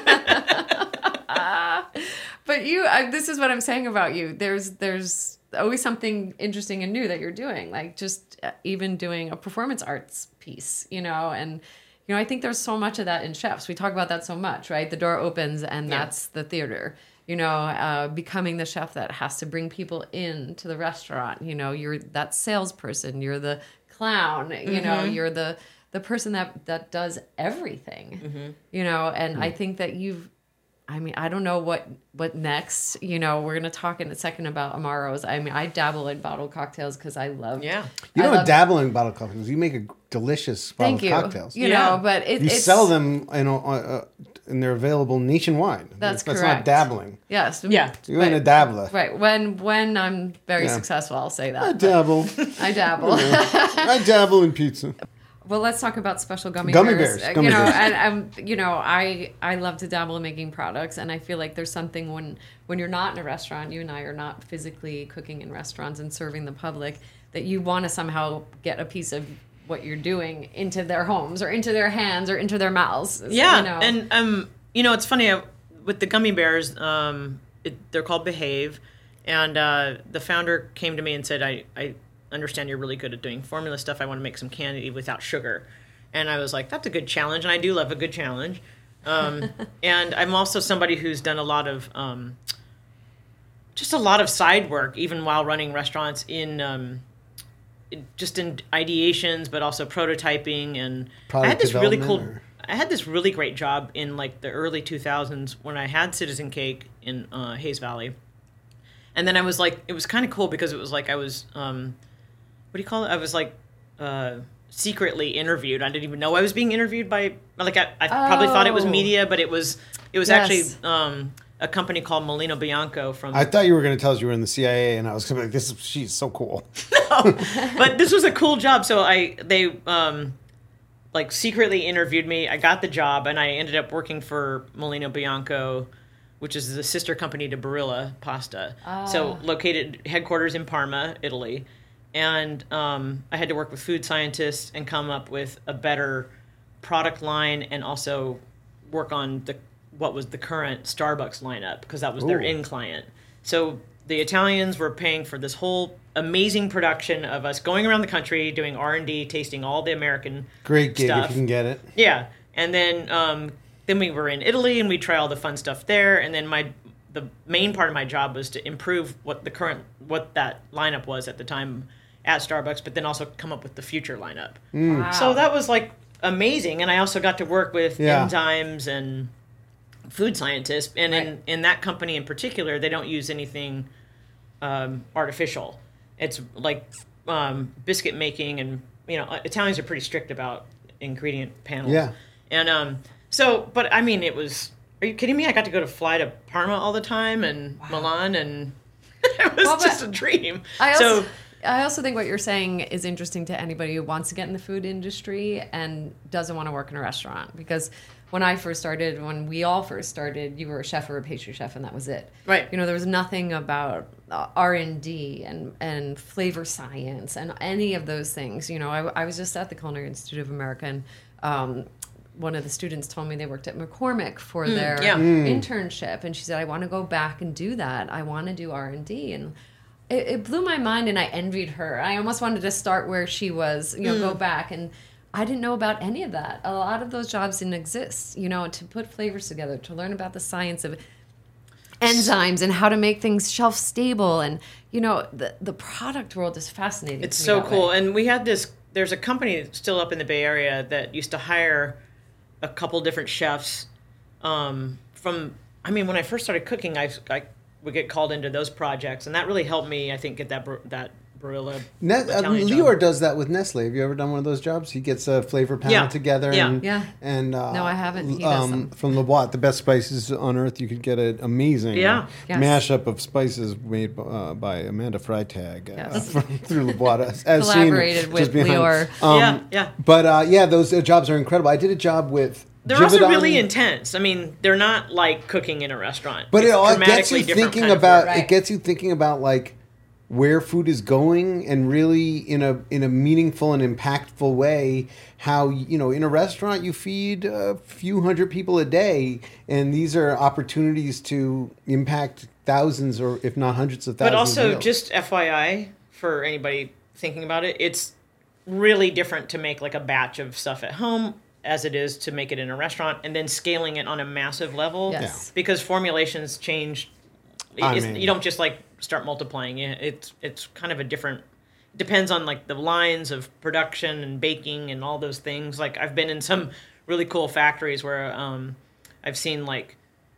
But this is what I'm saying about you. There's always something interesting and new that you're doing, like just even doing a performance arts piece, and I think there's so much of that in chefs. We talk about that so much, right? The door opens and that's the theater, becoming the chef that has to bring people into the restaurant. You're that salesperson, you're the clown, you're the person that does everything, and I think that I don't know what next. We're going to talk in a second about Amaros. I dabble in bottled cocktails because I love. Yeah. You don't dabble in bottled cocktails. You make a delicious bottled Thank you. cocktails. But You it's sell them, and they're available nationwide. That's not correct. dabbling. Yes. Yeah. You ain't a dabbler. Right. When I'm very Yeah. successful, I'll say I that. dabble. I dabble. I dabble in pizza. Well, let's talk about special gummy Gummy bears. bears, gummy bears. And I love to dabble in making products, and I feel like there's something when you're not in a restaurant, you and I are not physically cooking in restaurants and serving the public, that you want to somehow get a piece of what you're doing into their homes or into their hands or into their mouths. Yeah, and it's funny with the gummy bears. They're called Behave, and the founder came to me and said, "I understand you're really good at doing formula stuff. I want to make some candy without sugar," and I was like, "That's a good challenge," and I do love a good challenge. And I'm also somebody who's done a lot of side work, even while running restaurants in ideations, but also prototyping. And Product I had this really cool. development, I had this really great job in like the early 2000s when I had Citizen Cake in Hayes Valley, and then I was like, it was kind of cool because it was like I was, what do you call it? I was like secretly interviewed. I didn't even know I was being interviewed by I probably thought it was media, but it was Yes. actually a company called Molino Bianco from. I thought you were going to tell us you were in the CIA, and I was going to be like, she's so cool. But this was a cool job, so they secretly interviewed me. I got the job, and I ended up working for Molino Bianco, which is the sister company to Barilla Pasta. So located headquarters in Parma, Italy. And I had to work with food scientists and come up with a better product line and also work on what was the current Starbucks lineup, because that was their in client. So the Italians were paying for this whole amazing production of us going around the country doing R&D, tasting all the American Great gig stuff. if you can get it. Yeah, and then we were in Italy and we try all the fun stuff there. And then the main part of my job was to improve what that lineup was at the time at Starbucks, but then also come up with the future lineup. Wow. So that was like amazing, and I also got to work with enzymes and food scientists. And in that company in particular, they don't use anything artificial. It's like biscuit making, and Italians are pretty strict about ingredient panels. Yeah. And but I mean, it was. Are you kidding me? I got to fly to Parma all the time and Milan, and it was just a dream. I also think what you're saying is interesting to anybody who wants to get in the food industry and doesn't want to work in a restaurant. Because when we all first started, you were a chef or a pastry chef, and that was it. Right. There was nothing about R&D and flavor science and any of those things. I was just at the Culinary Institute of America, and one of the students told me they worked at McCormick for their internship, and she said, I want to go back and do that. I want to do R&D. And it blew my mind, and I envied her. I almost wanted to start where she was, go back. And I didn't know about any of that. A lot of those jobs didn't exist, to put flavors together, to learn about the science of enzymes and how to make things shelf stable. And, the product world is fascinating. It's so cool. And we had there's a company still up in the Bay Area that used to hire a couple different chefs when I first started cooking, I would get called into those projects, and that really helped me, I think, get that Barilla Italian Lior job. does that with Nestle. Have you ever done one of those jobs? He gets a flavor panel together. And no, I haven't. He does them. From Laboit, the best spices on earth. You could get an amazing mashup of spices made by Amanda Freitag through Laboit. Collaborated with Lior. But those jobs are incredible. I did a job with. They're also really intense. I mean, they're not like cooking in a restaurant. But it gets you thinking about. It gets you thinking about like where food is going, and really in a meaningful and impactful way. How in a restaurant you feed a few hundred people a day, and these are opportunities to impact thousands, or if not hundreds of thousands. But also, of just FYI for anybody thinking about it, it's really different to make like a batch of stuff at home as it is to make it in a restaurant, and then scaling it on a massive level. Yes. Because formulations change. You don't just like start multiplying it. It's kind of a different. Depends on like the lines of production and baking and all those things. Like I've been in some really cool factories where I've seen like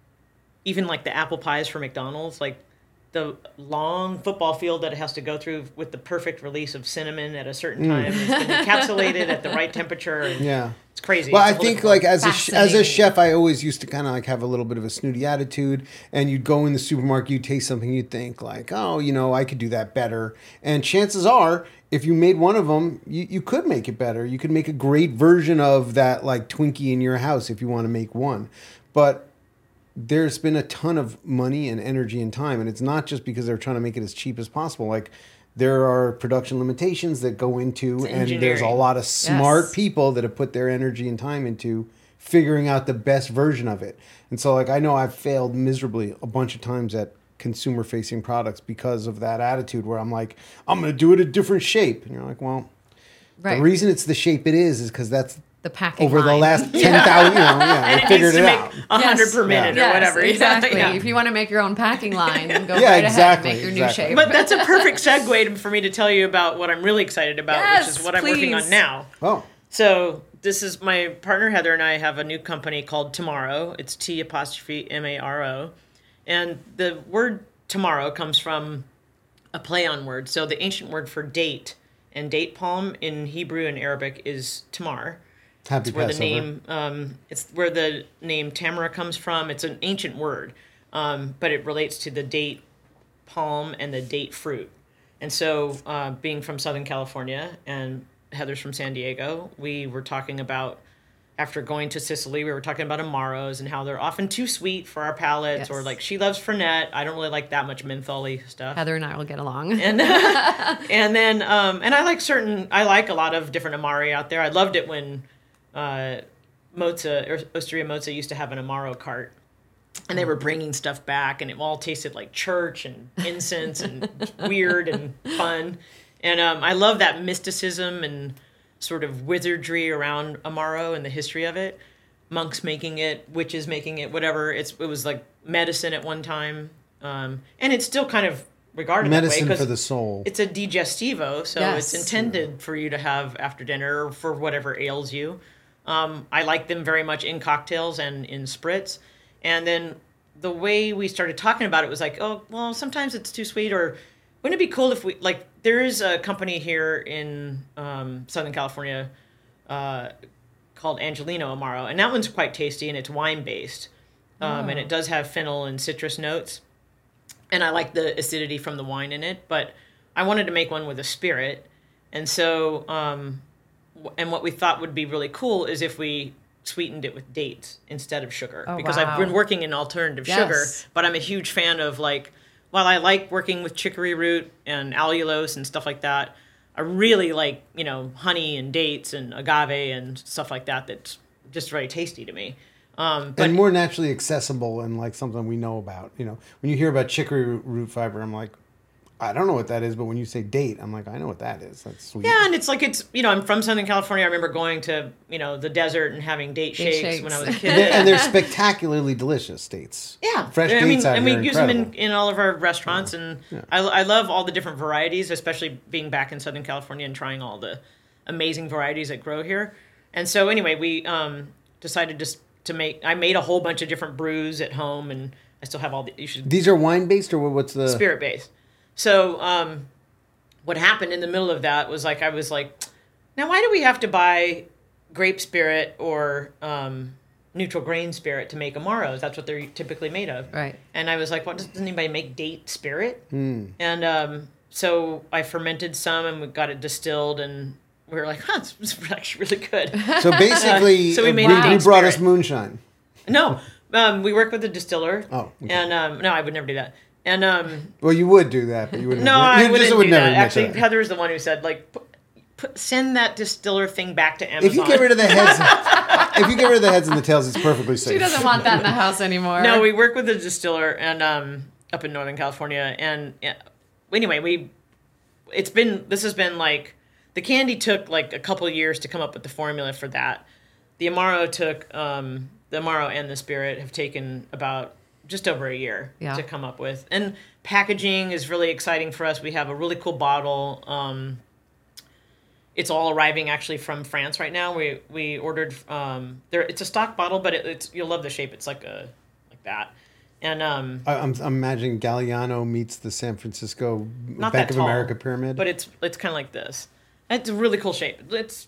even like the apple pies for McDonald's, like the long football field that it has to go through with the perfect release of cinnamon at a certain time. It's been encapsulated at the right temperature. And it's crazy. Well, I think like as a chef, I always used to kind of like have a little bit of a snooty attitude, and you'd go in the supermarket, you'd taste something, you'd think like, oh, I could do that better. And chances are, if you made one of them, you could make it better. You could make a great version of that like Twinkie in your house if you want to make one. But there's been a ton of money and energy and time, and it's not just because they're trying to make it as cheap as possible. Like there are production limitations that go into, and there's a lot of smart people that have put their energy and time into figuring out the best version of it. And so like I know I've failed miserably a bunch of times at consumer facing products because of that attitude where I'm like, I'm going to do it a different shape. And you're like, well, the reason it's the shape it is because that's the packing over line. The last 10,000, and I figured it out. 100 per minute or whatever. Exactly. If you want to make your own packing line, then go right ahead and make your new shape. But that's a perfect segue for me to tell you about what I'm really excited about, which is what I'm working on now. Oh. So this is my partner Heather and I have a new company called Tomorrow. It's T'_MARO. And the word tomorrow comes from a play on word. So the ancient word for date and date palm in Hebrew and Arabic is tamar. Happy Passover. It's where the name Tamara comes from. It's an ancient word, but it relates to the date palm and the date fruit. And so being from Southern California and Heather's from San Diego, we were talking about, after going to Sicily, we were talking about Amaros and how they're often too sweet for our palates, or like she loves Fernet. I don't really like that much menthol-y stuff. Heather and I will get along. And then I like a lot of different Amari out there. I loved it when Mozza, or Osteria Mozza, used to have an Amaro cart. And they were bringing stuff back, and it all tasted like church and incense and weird and fun. And I love that mysticism and sort of wizardry around Amaro and the history of it. Monks making it, witches making it, whatever. It was like medicine at one time. And it's still kind of regarded medicine that way. For the soul. It's a digestivo, so Yes. it's intended for you to have after dinner or for whatever ails you. I like them very much in cocktails and in spritz. And then the way we started talking about it was like, oh, well, sometimes it's too sweet, or wouldn't it be cool if we, like, there is a company here in Southern California called Angelino Amaro, and that one's quite tasty, and it's wine-based. And it does have fennel and citrus notes. And I like the acidity from the wine in it, but I wanted to make one with a spirit. And so, and what we thought would be really cool is if we sweetened it with dates instead of sugar. Because wow. I've been working in alternative sugar, but I'm a huge fan of, like, while I like working with chicory root and allulose and stuff like that, I really like, honey and dates and agave and stuff like that that's just very tasty to me. But and more naturally accessible and like something we know about. When you hear about chicory root fiber, I'm like, I don't know what that is, but when you say date, I'm like, I know what that is. That's sweet. Yeah, and it's like, I'm from Southern California. I remember going to, the desert and having date shakes when I was a kid. And they're spectacularly delicious dates. Yeah. Fresh dates out and here we use incredible. them in all of our restaurants, and I love all the different varieties, especially being back in Southern California and trying all the amazing varieties that grow here. And so anyway, we decided just to I made a whole bunch of different brews at home, and I still have all These are wine-based, or what's the... Spirit-based. So what happened in the middle of that was I was like, now why do we have to buy grape spirit or neutral grain spirit to make Amaros? That's what they're typically made of. Right. And I was like, well, doesn't anybody make date spirit? And so I fermented some, and we got it distilled, and we were like, it's actually really good. So basically, So we made you date brought us spirit. moonshine. No, we work with a distiller. Oh, okay. And no, I would never do that. And Well, you would do that, but you wouldn't. no, I you wouldn't just would do never that. admit Actually, that. Heather's the one who said, like, send that distiller thing back to Amazon. If you get rid of the heads, and the tails, it's perfectly safe. She doesn't want that in the house anymore. No, we work with a distiller and up in Northern California, and anyway, this has been like, the candy took like a couple of years to come up with the formula for that. The Amaro the Amaro and the Spirit have taken about just over a year to come up with. And packaging is really exciting for us. We have a really cool bottle. It's all arriving actually from France right now. We ordered it's a stock bottle, but you'll love the shape. It's like that. And I'm imagining Galliano meets the San Francisco not Bank that of tall, America pyramid. but it's kind of like this. It's a really cool shape.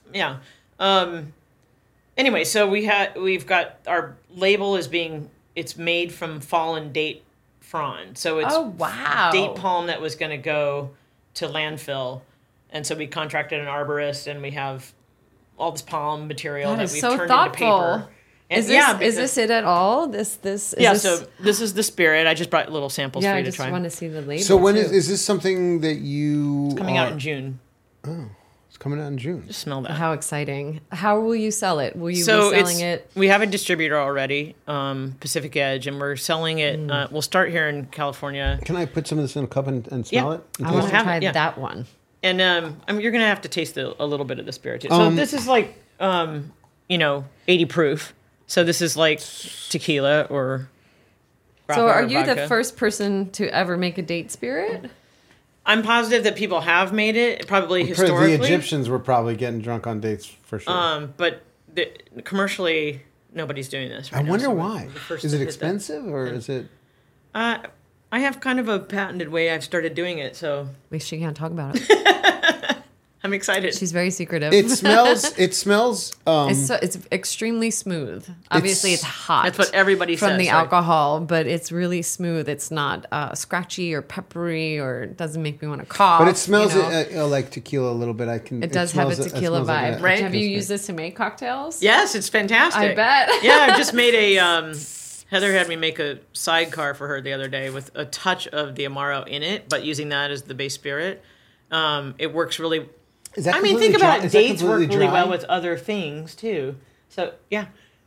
Anyway, so we've got our label it's made from fallen date frond. So it's date palm that was going to go to landfill, and so we contracted an arborist, and we have all this palm material that we've turned into paper. And is this it at all? So this is the Spirit. I just brought little samples for you to try. I just want to see the label. So when too. is this something that you... It's coming out in June. Oh, it's coming out in June. Just smell that. How exciting. How will you sell it? Will you be So selling it? we have a distributor already, Pacific Edge, and we're selling it. We'll start here in California. Can I put some of this in a cup and smell it? I want to have try it, yeah. that one. And you're going to have to taste a little bit of the Spirit too. So this is like, 80 proof. So this is like tequila or... So are or you the vodka. first person to ever make a date spirit? I'm positive that people have made it, probably historically. The Egyptians were probably getting drunk on dates for sure. But commercially, nobody's doing this right I now. wonder So we're why. the first Is to it hit that. expensive or is it... I have kind of a patented way I've started doing it, so At least she can't talk about it. I'm excited. She's very secretive. It smells... It's extremely smooth. Obviously, it's hot. That's what everybody from says, the right? alcohol, but it's really smooth. It's not scratchy or peppery, or it doesn't make me want to cough. But it smells you know? like tequila a little bit. It does have a tequila vibe. Right? Have you used this to make cocktails? Yes, it's fantastic. I bet. Yeah, I just made a... Heather had me make a sidecar for her the other day with a touch of the Amaro in it, but using that as the base spirit. It works really... Is that I mean, completely think dry? about it. Is that Dates work completely really dry? well with other things, too. So, yeah.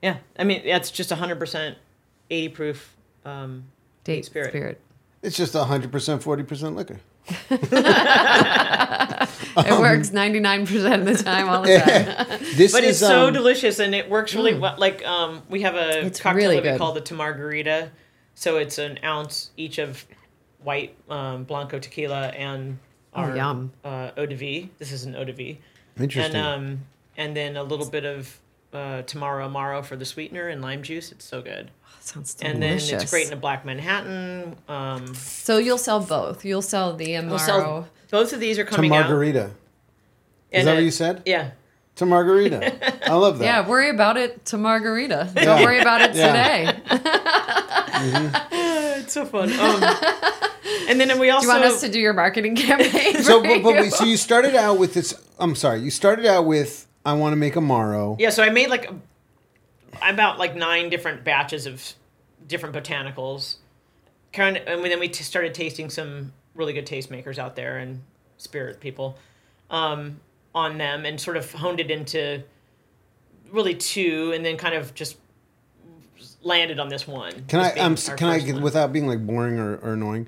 Yeah, I mean that's just 100% 80 proof Date spirit. It's just 100%, 40% liquor. It works 99% of the time, all the time. But it's so delicious, and it works really well. Like we have a cocktail really that we good. call the Tamargarita. So it's an ounce each of white Blanco tequila and our yum. eau de vie. This is an eau de vie. Interesting. And then a little bit of Tamaro Amaro for the sweetener and lime juice. It's so good. Sounds delicious. And then it's great in a Black Manhattan. So you'll sell both. You'll sell the Amaro. Both of these are To coming out. margarita. Is And that what you said? Yeah. To margarita. I love that. Yeah, worry about it to margarita. Don't worry about it today. It's so fun. And then we also... Do you want us to do your marketing campaign? So, so you started out with this. I'm sorry. You started out with I want to make Amaro. Yeah, so I made about 9 different batches of different botanicals. And then we started tasting some really good tastemakers out there and spirit people on them, and sort of honed it into really 2, and then kind of just landed on this one. Can I Can get, without being like boring or annoying,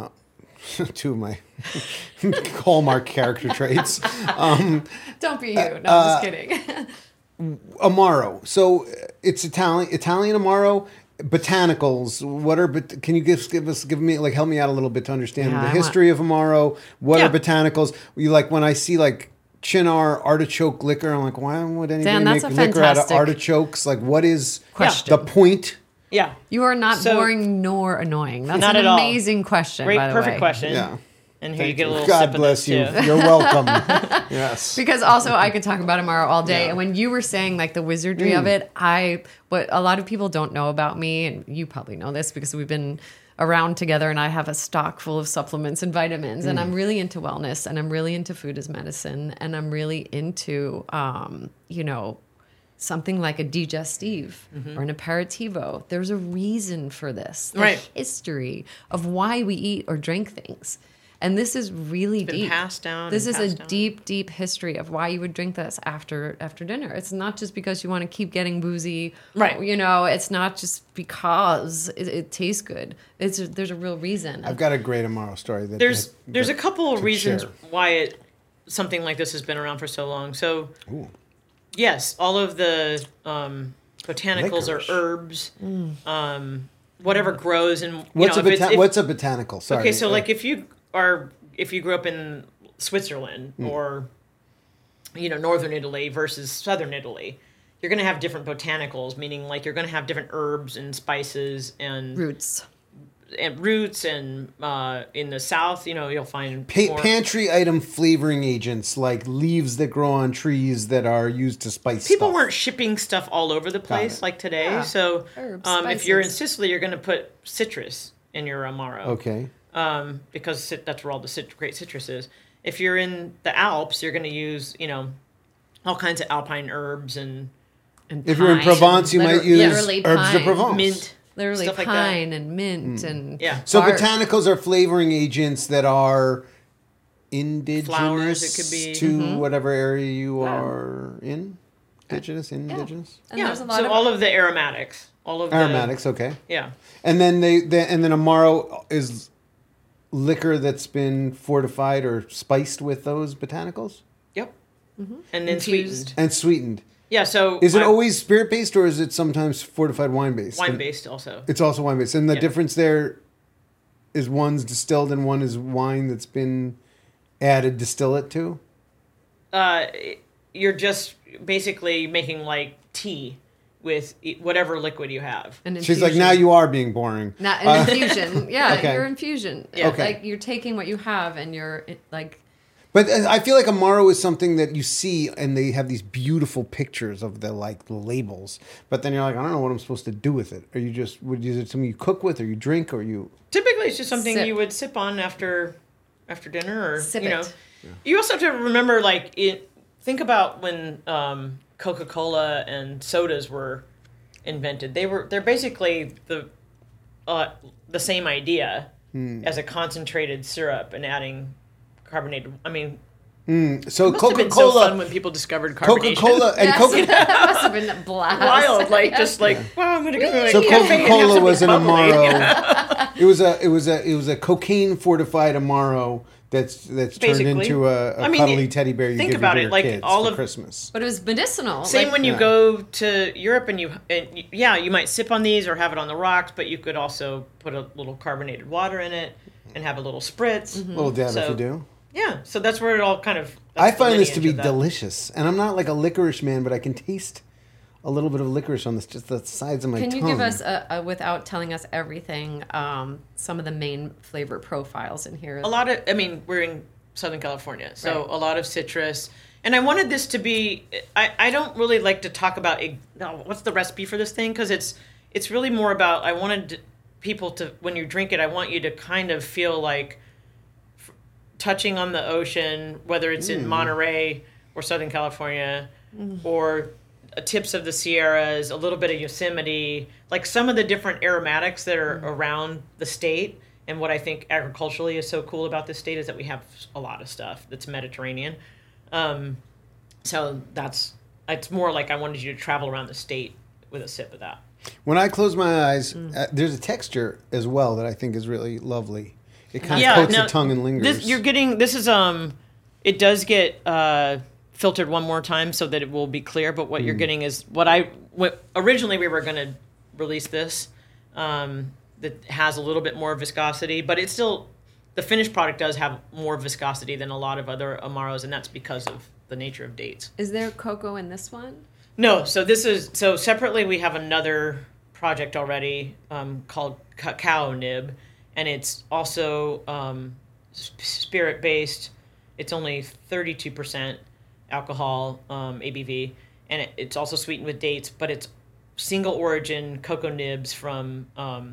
2 of my hallmark character traits. Don't be you. No, I'm just kidding. Amaro. So it's Italian Amaro. Botanicals. What are? Can you give me help me out a little bit to understand the history of Amaro? What are botanicals? You when I see Chinar artichoke liquor, I'm like, why would anybody make liquor out of artichokes? What is the point? Yeah. You are not boring nor annoying. That's not an at all. amazing question. Great, by the perfect way. question. Yeah. And here you get a little God sip bless of you. this too. You're welcome. Yes. Because also I could talk about Amaro all day. Yeah. And when you were saying the wizardry of it, what a lot of people don't know about me, and you probably know this because we've been around together, and I have a stock full of supplements and vitamins, and I'm really into wellness, and I'm really into food as medicine, and I'm really into, something like a digestive or an aperitivo. There's a reason for this. The history of why we eat or drink things. And this is really deep. Passed down. This is a deep, deep history of why you would drink this after dinner. It's not just because you want to keep getting boozy. Right. It's not just because it tastes good. There's a real reason. I've got a great Amaro story. There's a couple of reasons share. why something like this has been around for so long. So, yes, all of the botanicals Licorice. are herbs. Whatever grows in what's a botanical? Sorry. Okay, so if you grew up in Switzerland or northern Italy versus southern Italy, you're going to have different botanicals, meaning you're going to have different herbs and spices and Roots and in the south, you'll find more pantry item flavoring agents like leaves that grow on trees that are used to spice. People stuff. weren't shipping stuff all over the place like today. Yeah. So Herbs, if you're in spices. Sicily, you're going to put citrus in your Amaro. Okay. Because that's where all the great citrus is. If you're in the Alps, you're going to use, all kinds of alpine herbs and If you're in Provence, you might use literally herbs de pine. Provence. mint. literally Stuff like pine and mint and Yeah. So bark. botanicals are flavoring agents that are indigenous Flowers, it could be. to whatever area you are in. Indigenous. And Yeah. there's a lot So of all of the aromatics, all of Aromatics, okay. Yeah. And then and then Amaro is liquor that's been fortified or spiced with those botanicals Yep. And then Infused. sweetened. and sweetened. Yeah. So Is it always spirit based or is it sometimes fortified wine based? wine based also? It's also wine based. And the Yeah. difference there is one's distilled and one is wine that's been added distillate to? You're just basically making tea with whatever liquid you have. an She's like, infusion. now you are being boring. Not an infusion. Yeah, Okay. your infusion. Yeah. Okay. You're taking what you have and you're But I feel like Amaro is something that you see and they have these beautiful pictures of the labels. But then you're like, I don't know what I'm supposed to do with it. Are you is it something you cook with or you drink or you... Typically, it's just something Sip. you would sip on after dinner, or Sip you know. it. You also have to remember, think about when Coca-Cola and sodas were invented. They're basically the same idea as a concentrated syrup and adding carbonated. I mean, So Must have been so fun Coca-Cola, when people discovered carbonation. Coca-Cola, and Yes, that must have been a blast. Wild, like just like, wow, I'm gonna go to a So cafe and have Coca-Cola something was an bubbly. Amaro. It was a cocaine fortified Amaro that's turned Basically. into a I mean, cuddly teddy bear you think give about to it, your like, kids all for of- Christmas. But it was medicinal. Same like, when you Yeah. go to Europe and you might sip on these or have it on the rocks, but you could also put a little carbonated water in it and have a little spritz. Little dab if So- you do. Yeah, so that's where it all kind of. I that's the find this to lineage be of that. delicious, and I'm not like a licorice man, but I can taste a little bit of licorice on just the sides of my Can tongue. you give us, without telling us everything, some of the main flavor profiles in here? A lot of, I mean, we're in Southern California, so Right. a lot of citrus. And I wanted this to be, I don't really like to talk about what's the recipe for this thing, because it's really more about, I wanted people to, when you drink it, I want you to kind of feel like touching on the ocean, whether it's in Monterey or Southern California, or tips of the Sierras, a little bit of Yosemite, like some of the different aromatics that are around the state. And what I think agriculturally is so cool about this state is that we have a lot of stuff that's Mediterranean. So it's more like I wanted you to travel around the state with a sip of that. When I close my eyes, there's a texture as well that I think is really lovely. It kind of Yeah, coats no, the tongue and lingers. It does get filtered one more time so that it will be clear, but what you're getting is originally we were going to release this that has a little bit more viscosity, but it's still, the finished product does have more viscosity than a lot of other Amaros, and that's because of the nature of dates. Is there cocoa in this one? No, so separately we have another project already called Cacao Nib, and it's also spirit based. It's only 32% alcohol ABV, and it's also sweetened with dates, but it's single origin cocoa nibs from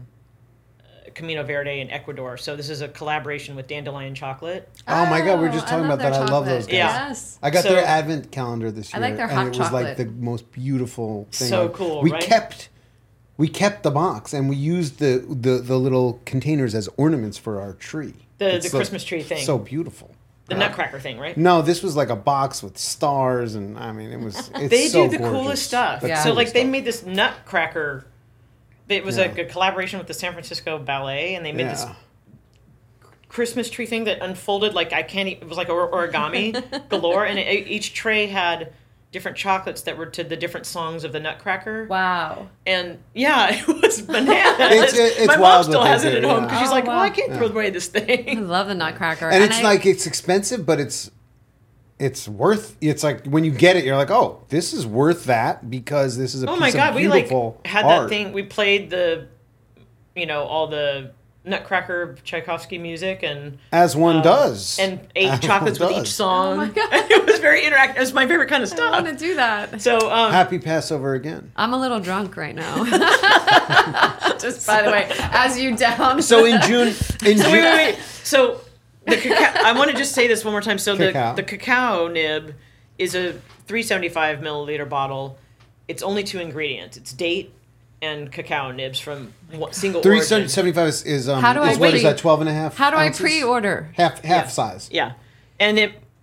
Camino Verde in Ecuador. So this is a collaboration with Dandelion Chocolate. Oh my God, we were just I talking love about that. their I love those chocolate. guys. Yeah. Yes. I got So- their advent calendar this year. I like their and hot it was like chocolate. the most beautiful thing. So I've- cool, We right? kept the box and we used the little containers as ornaments for our tree. The It's Christmas tree thing. So beautiful. The Nutcracker thing, right? No, this was like a box with stars, and I mean, it's They so do the gorgeous. coolest stuff. The Yeah. So coolest like they stuff. made this Nutcracker. It was Yeah. like a collaboration with the San Francisco Ballet, and they made this Christmas tree thing that unfolded like it was like origami galore, and each tray had different chocolates that were to the different songs of the Nutcracker. Wow. And yeah, it was bananas. It's My mom wild still what has they it at do, home yeah. because she's Oh, like, wow. well, I can't throw away this I thing. love the Nutcracker. And it's like it's expensive, but it's worth. It's like when you get it, you're like, oh, this is worth that because this is a Oh piece my god, of we like beautiful had art. that thing. We played all the Nutcracker Tchaikovsky music and as one does, and ate As chocolates one with does. each song. Oh my God. It was very interactive. It was my favorite kind of I want to stuff. do that. So Happy Passover again. I'm a little drunk right now. Just by the way, as you down. So in June, wait. So the cacao, I want to just say this one more time. So Cacao. the cacao nib is a 375 milliliter bottle. It's only 2 ingredients. It's date and cacao nibs from single origin. 375 is How do I is what pre- is that 12 and a half? How do I ounces? pre-order? Half size. Yeah, and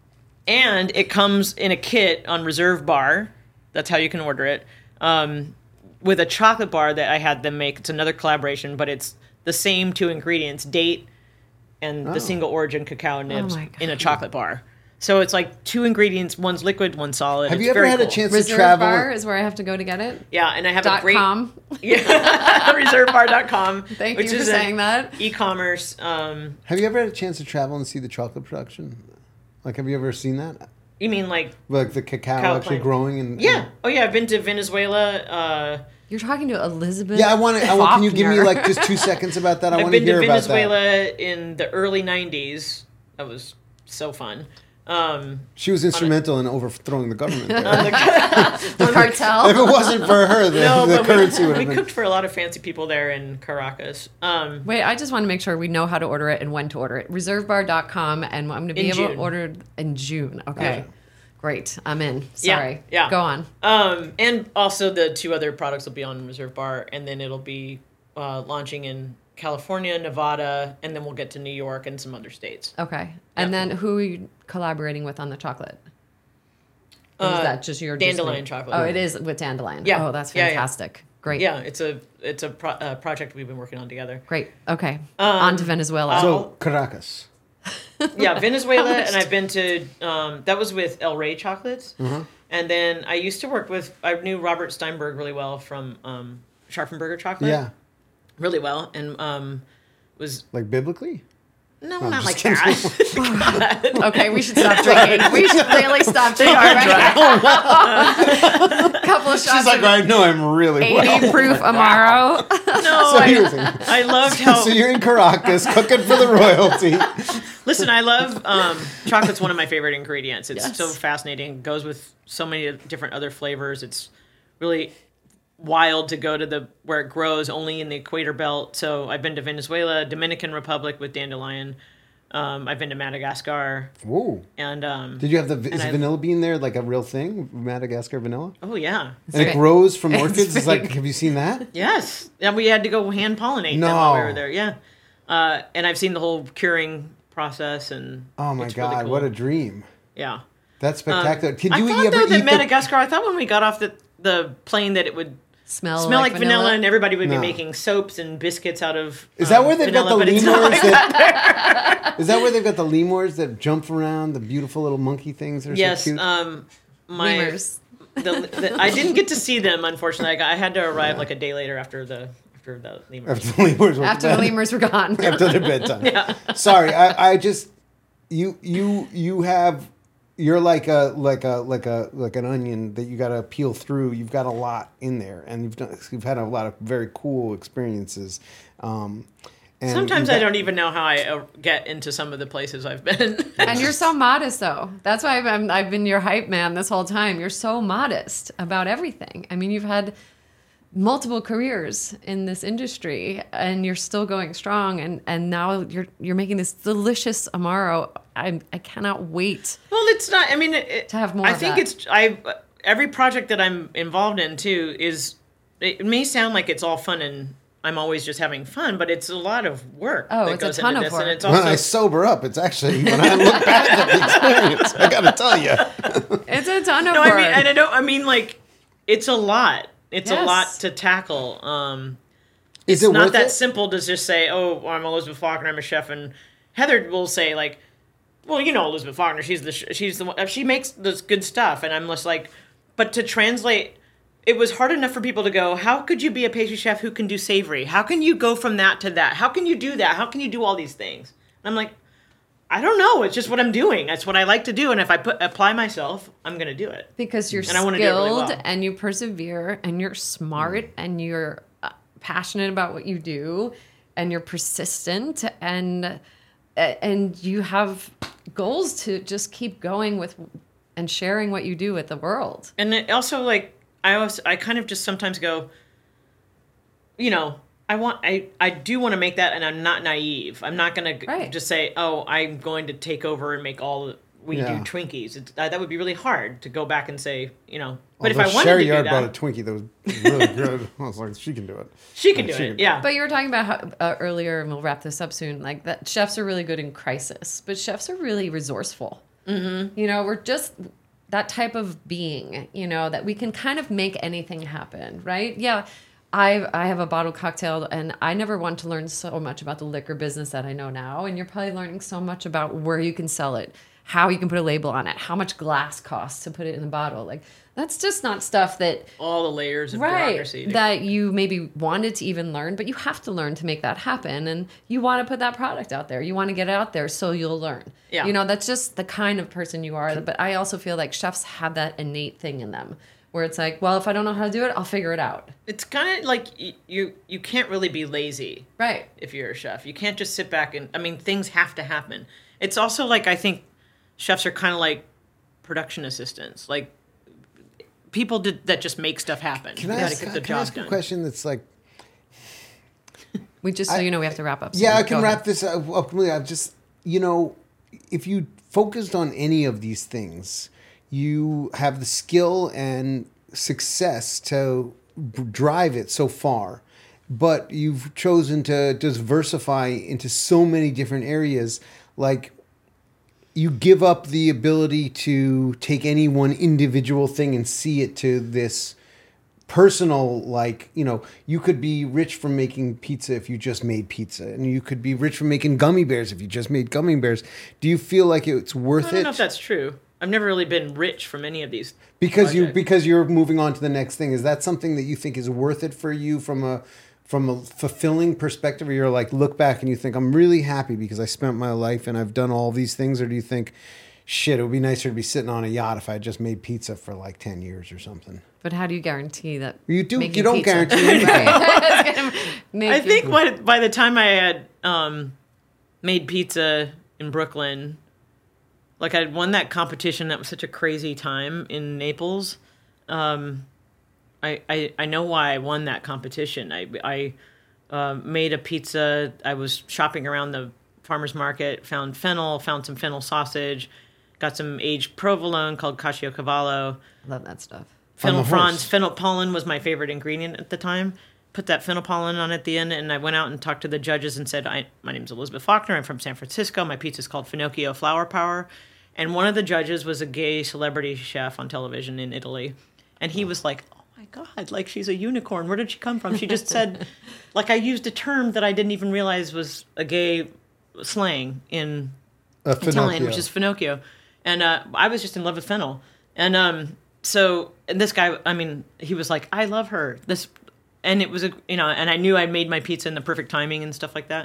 it comes in a kit on Reserve Bar. That's how you can order it. With a chocolate bar that I had them make. It's another collaboration, but it's the same 2 ingredients: date and the single origin cacao nibs my in a chocolate bar. So it's like 2 ingredients. One's liquid, one's solid. Have It's you ever very had a cool. chance to Reserve travel? Bar is where I have to go to get it. Yeah, and I have a great .com. reservebar.com. Thank which you for is saying that. E-commerce. Have you ever had a chance to travel and see the chocolate production? Like, have you ever seen that? You mean like? Like the cacao Cacao actually plant. growing and Yeah. Oh yeah, I've been to Venezuela. You're talking to Elizabeth. Yeah, I want. Can you give me Faulkner. like just 2 seconds about that? I I've want to been to hear about that. Venezuela in the early '90s. That was so fun. She was instrumental in overthrowing the government. there. the cartel. If it wasn't for her, the but currency would we have been. cooked for a lot of fancy people there in Caracas. Wait, I just want to make sure we know how to order it and when to order it. Reservebar.com, and I'm going to be In able to June. order in June. Okay. Yeah. Great. I'm in. Yeah, Sorry. yeah. Go on. And also the 2 other products will be on Reserve Bar, and then it'll be launching in California, Nevada, and then we'll get to New York and some other states. Okay. And then who are you collaborating with on the chocolate? Or is that just your Dandelion chocolate. Oh, it is with Dandelion. Yeah. Oh, that's Yeah, yeah. fantastic. Great. Yeah, it's a project we've been working on together. Great. Okay. On to Venezuela. So Caracas. Yeah, Venezuela, and I've been to that was with El Rey Chocolates, and then I used to work with I knew Robert Steinberg really well from Scharfenberger Chocolate. Yeah. Really well, and was Like biblically? no, I'm not like just that. Okay, we should stop drinking. We should really stop drinking right now. Couple of shots She's like, of I know I'm really 80 well. proof Amaro. No, So here's the thing. I loved how. So you're in Caracas cooking for the royalty. Listen, I love chocolate's one of my favorite ingredients. It's Yes. so fascinating. It goes with so many different other flavors. It's really wild to go to where it grows only in the equator belt. So I've been to Venezuela, Dominican Republic with Dandelion. I've been to Madagascar, Whoa. and Did you have is I- vanilla bean there like a real thing? Madagascar vanilla? oh yeah, And it fake. grows from orchids? It's like, fake. have you seen that? yes, and we had to go hand pollinate them while we were there. Yeah, and I've seen the whole curing process, and Oh my it's God, really cool. what a dream. Yeah. That's spectacular. Could I you thought ever though eat that Madagascar. I thought when we got off the plane that it would Smell like vanilla, and everybody would No. be making soaps and biscuits out of. Is that where they've vanilla, got the but it's not lemurs like that? Is that where they've got the lemurs that jump around, the beautiful little monkey things that are Yes, so cute? my Lemurs. I didn't get to see them. Unfortunately, I had to arrive like a day later after the lemurs. After the lemurs went After to the bed. lemurs were gone. After their bedtime. Sorry, I just you have. You're like an onion that you got to peel through. You've got a lot in there, and you've had a lot of very cool experiences. And Sometimes I don't even know how I get into some of the places I've been. And you're so modest, though. That's why I've been your hype man this whole time. You're so modest about everything. I mean, you've had multiple careers in this industry, and you're still going strong. And now you're making this delicious Amaro. I cannot wait. Well, it's not. I mean, To have more I of think that. every project that I'm involved in too is. It may sound like it's all fun and I'm always just having fun, but it's a lot of work. Oh, that it's a goes ton into of this, and work. it's When I also sober up, it's actually when I look back at the experience. I got to tell you. It's a ton of no. work. I mean, and I don't. I mean, like it's a lot. It's a Yes. lot to tackle. Is It's it not worth that it? simple to just say, "Oh, I'm Elizabeth Faulkner. I'm a chef," and Heather will say like, "Well, you know Elizabeth Faulkner. She's the one. She makes this good stuff." And I'm just like, but to translate, it was hard enough for people to go, "How could you be a pastry chef who can do savory? How can you go from that to that? How can you do that? How can you do all these things?" And I'm like, I don't know. It's just what I'm doing. That's what I like to do. And if I apply myself, I'm going to do it. Because you're And I wanna do it really skilled well. and you persevere and you're smart and you're passionate about what you do and you're persistent and you have goals to just keep going with and sharing what you do with the world. And it also, like, I kind of just sometimes go, you know, I do want to make that, and I'm not naive. I'm not going Right. to just say, oh, I'm going to take over and make all we Yeah. do Twinkies. That would be really hard to go back and say, you know. But Although if I wanted Sherry to do Yard bought a that, Twinkie that was really good. I was like, she can do it. she can do it. Yeah. But you were talking about how, earlier, and we'll wrap this up soon, like that chefs are really good in crisis, but chefs are really resourceful. Mm-hmm. You know, we're just that type of being, you know, that we can kind of make anything happen, right? Yeah. I have a bottled cocktail, and I never wanted to learn so much about the liquor business that I know now. And you're probably learning so much about where you can sell it, how you can put a label on it, how much glass costs to put it in the bottle. Like, that's just not stuff that all the layers of right bureaucracy. that you maybe wanted to even learn, but you have to learn to make that happen. And you want to put that product out there. You want to get it out there so you'll learn. Yeah. You know, that's just the kind of person you are. But I also feel like chefs have that innate thing in them where it's like, well, if I don't know how to do it, I'll figure it out. It's kind of like you can't really be lazy. Right. If you're a chef, you can't just sit back and, I mean, things have to happen. It's also like, I think chefs are kind of like production assistants, like people that just make stuff happen. Can You I gotta ask, get the can I job ask a done. question that's like, We just, so you know, we have to wrap up. So yeah, I go can ahead. wrap this up. I've just, you know, if you focused on any of these things, you have the skill and success to drive it so far. but you've chosen to diversify into so many different areas. Like, you give up the ability to take any one individual thing and see it to this personal, like, you know, you could be rich from making pizza if you just made pizza, and you could be rich from making gummy bears if you just made gummy bears. Do you feel like it's worth it? I don't know if that's true. I've never really been rich from any of these because projects. you're moving on to the next thing. Is that something that you think is worth it for you from a fulfilling perspective, or you're like, look back and you think, I'm really happy because I spent my life and I've done all these things? Or do you think, shit, it would be nicer to be sitting on a yacht if I had just made pizza for like 10 years or something? But how do you guarantee that? You don't pizza- guarantee anything. I think by the time I had made pizza in Brooklyn, like I'd won that competition. That was such a crazy time in Naples. I know why I won that competition. I made a pizza. I was shopping around the farmer's market, found fennel, found some fennel sausage, got some aged provolone called Caciocavallo. Love that stuff. Fennel fronds. Fennel pollen was my favorite ingredient at the time. Put that fennel pollen on at the end, and I went out and talked to the judges and said, my name's Elizabeth Faulkner. I'm from San Francisco. My pizza's called Finocchio Flour Power. And one of the judges was a gay celebrity chef on television in Italy. And he was like, oh my God, like she's a unicorn. Where did she come from? She just said, like I used a term that I didn't even realize was a gay slang in Italian, which is Finocchio. And I was just in love with fennel. And so this guy, I mean, he was like, I love her. And it was, and I knew I made my pizza in the perfect timing and stuff like that.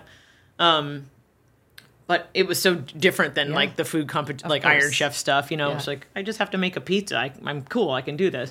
But it was so different than like the food like Iron Chef stuff, It's like, I just have to make a pizza. I'm cool. I can do this.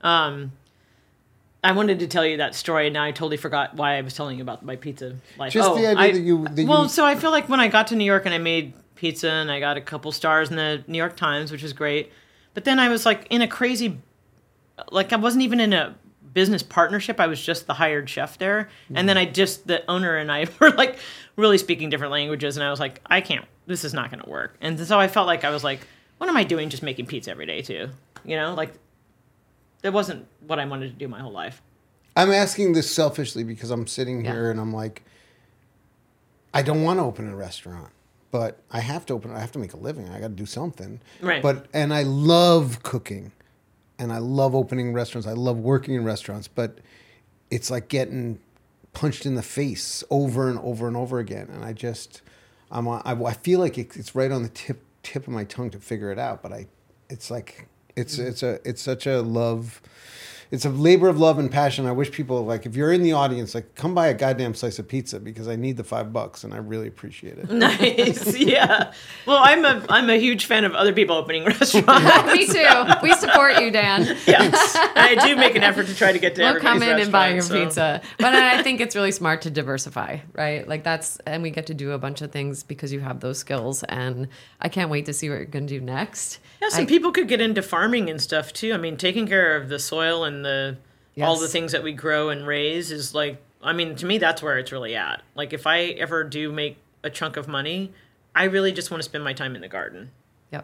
I wanted to tell you that story, and now I totally forgot why I was telling you about my pizza life. Just the idea so I feel like when I got to New York and I made pizza and I got a couple stars in the New York Times, which was great. But then I was like in a crazy, like I wasn't even in a business partnership. I was just the hired chef there. And then the owner and I were like really speaking different languages. And I was like, this is not going to work. And so I felt like I was like, what am I doing just making pizza every day too? Like that wasn't what I wanted to do my whole life. I'm asking this selfishly because I'm sitting here and I'm like, I don't want to open a restaurant, but I have to make a living. I got to do something. Right. And I love cooking. And I love opening restaurants. I love working in restaurants, but it's like getting punched in the face over and over and over again. And I feel like it's right on the tip of my tongue to figure it out. But it's such a love. It's a labor of love and passion. I wish people, like, if you're in the audience, like, come buy a goddamn slice of pizza because I need the $5 and I really appreciate it. Nice, yeah. Well, I'm a huge fan of other people opening restaurants. Me too. We support you, Dan. Yes, I do make an effort to try to get to We'll come in and buy your so. pizza. But I think it's really smart to diversify, right? Like and we get to do a bunch of things because you have those skills, and I can't wait to see what you're going to do next. Yeah, some people could get into farming and stuff too. I mean, taking care of the soil and all the things that we grow and raise is like, I mean, to me, that's where it's really at. Like, if I ever do make a chunk of money, I really just want to spend my time in the garden. Yep.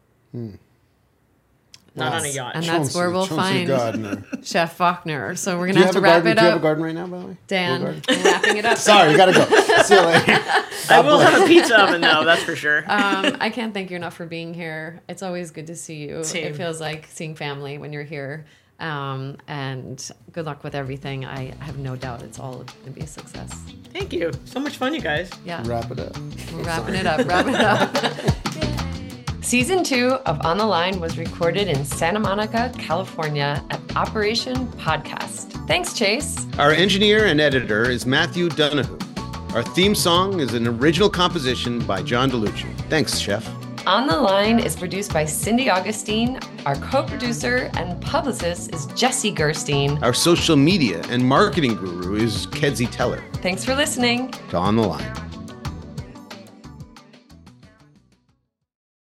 Not on a yacht. And that's where we'll find Chef Faulkner. So we're going to have to wrap it up. Do you have a garden right now, by the way? Dan, we're wrapping it up. Sorry, you got to go. See you later. I will have a pizza oven, though, that's for sure. I can't thank you enough for being here. It's always good to see you. Same. It feels like seeing family when you're here. And good luck with everything. I have no doubt it's all going to be a success. Thank you. So much fun, you guys. Yeah. Wrap it up. We're wrapping it up. Season 2 of On the Line was recorded in Santa Monica, California at Operation Podcast. Thanks, Chase. Our engineer and editor is Matthew Donahue. Our theme song is an original composition by John DeLucci. Thanks, Chef. On the Line is produced by Cindy Augustine. Our co-producer and publicist is Jesse Gerstein. Our social media and marketing guru is Kedzie Teller. Thanks for listening To On the Line.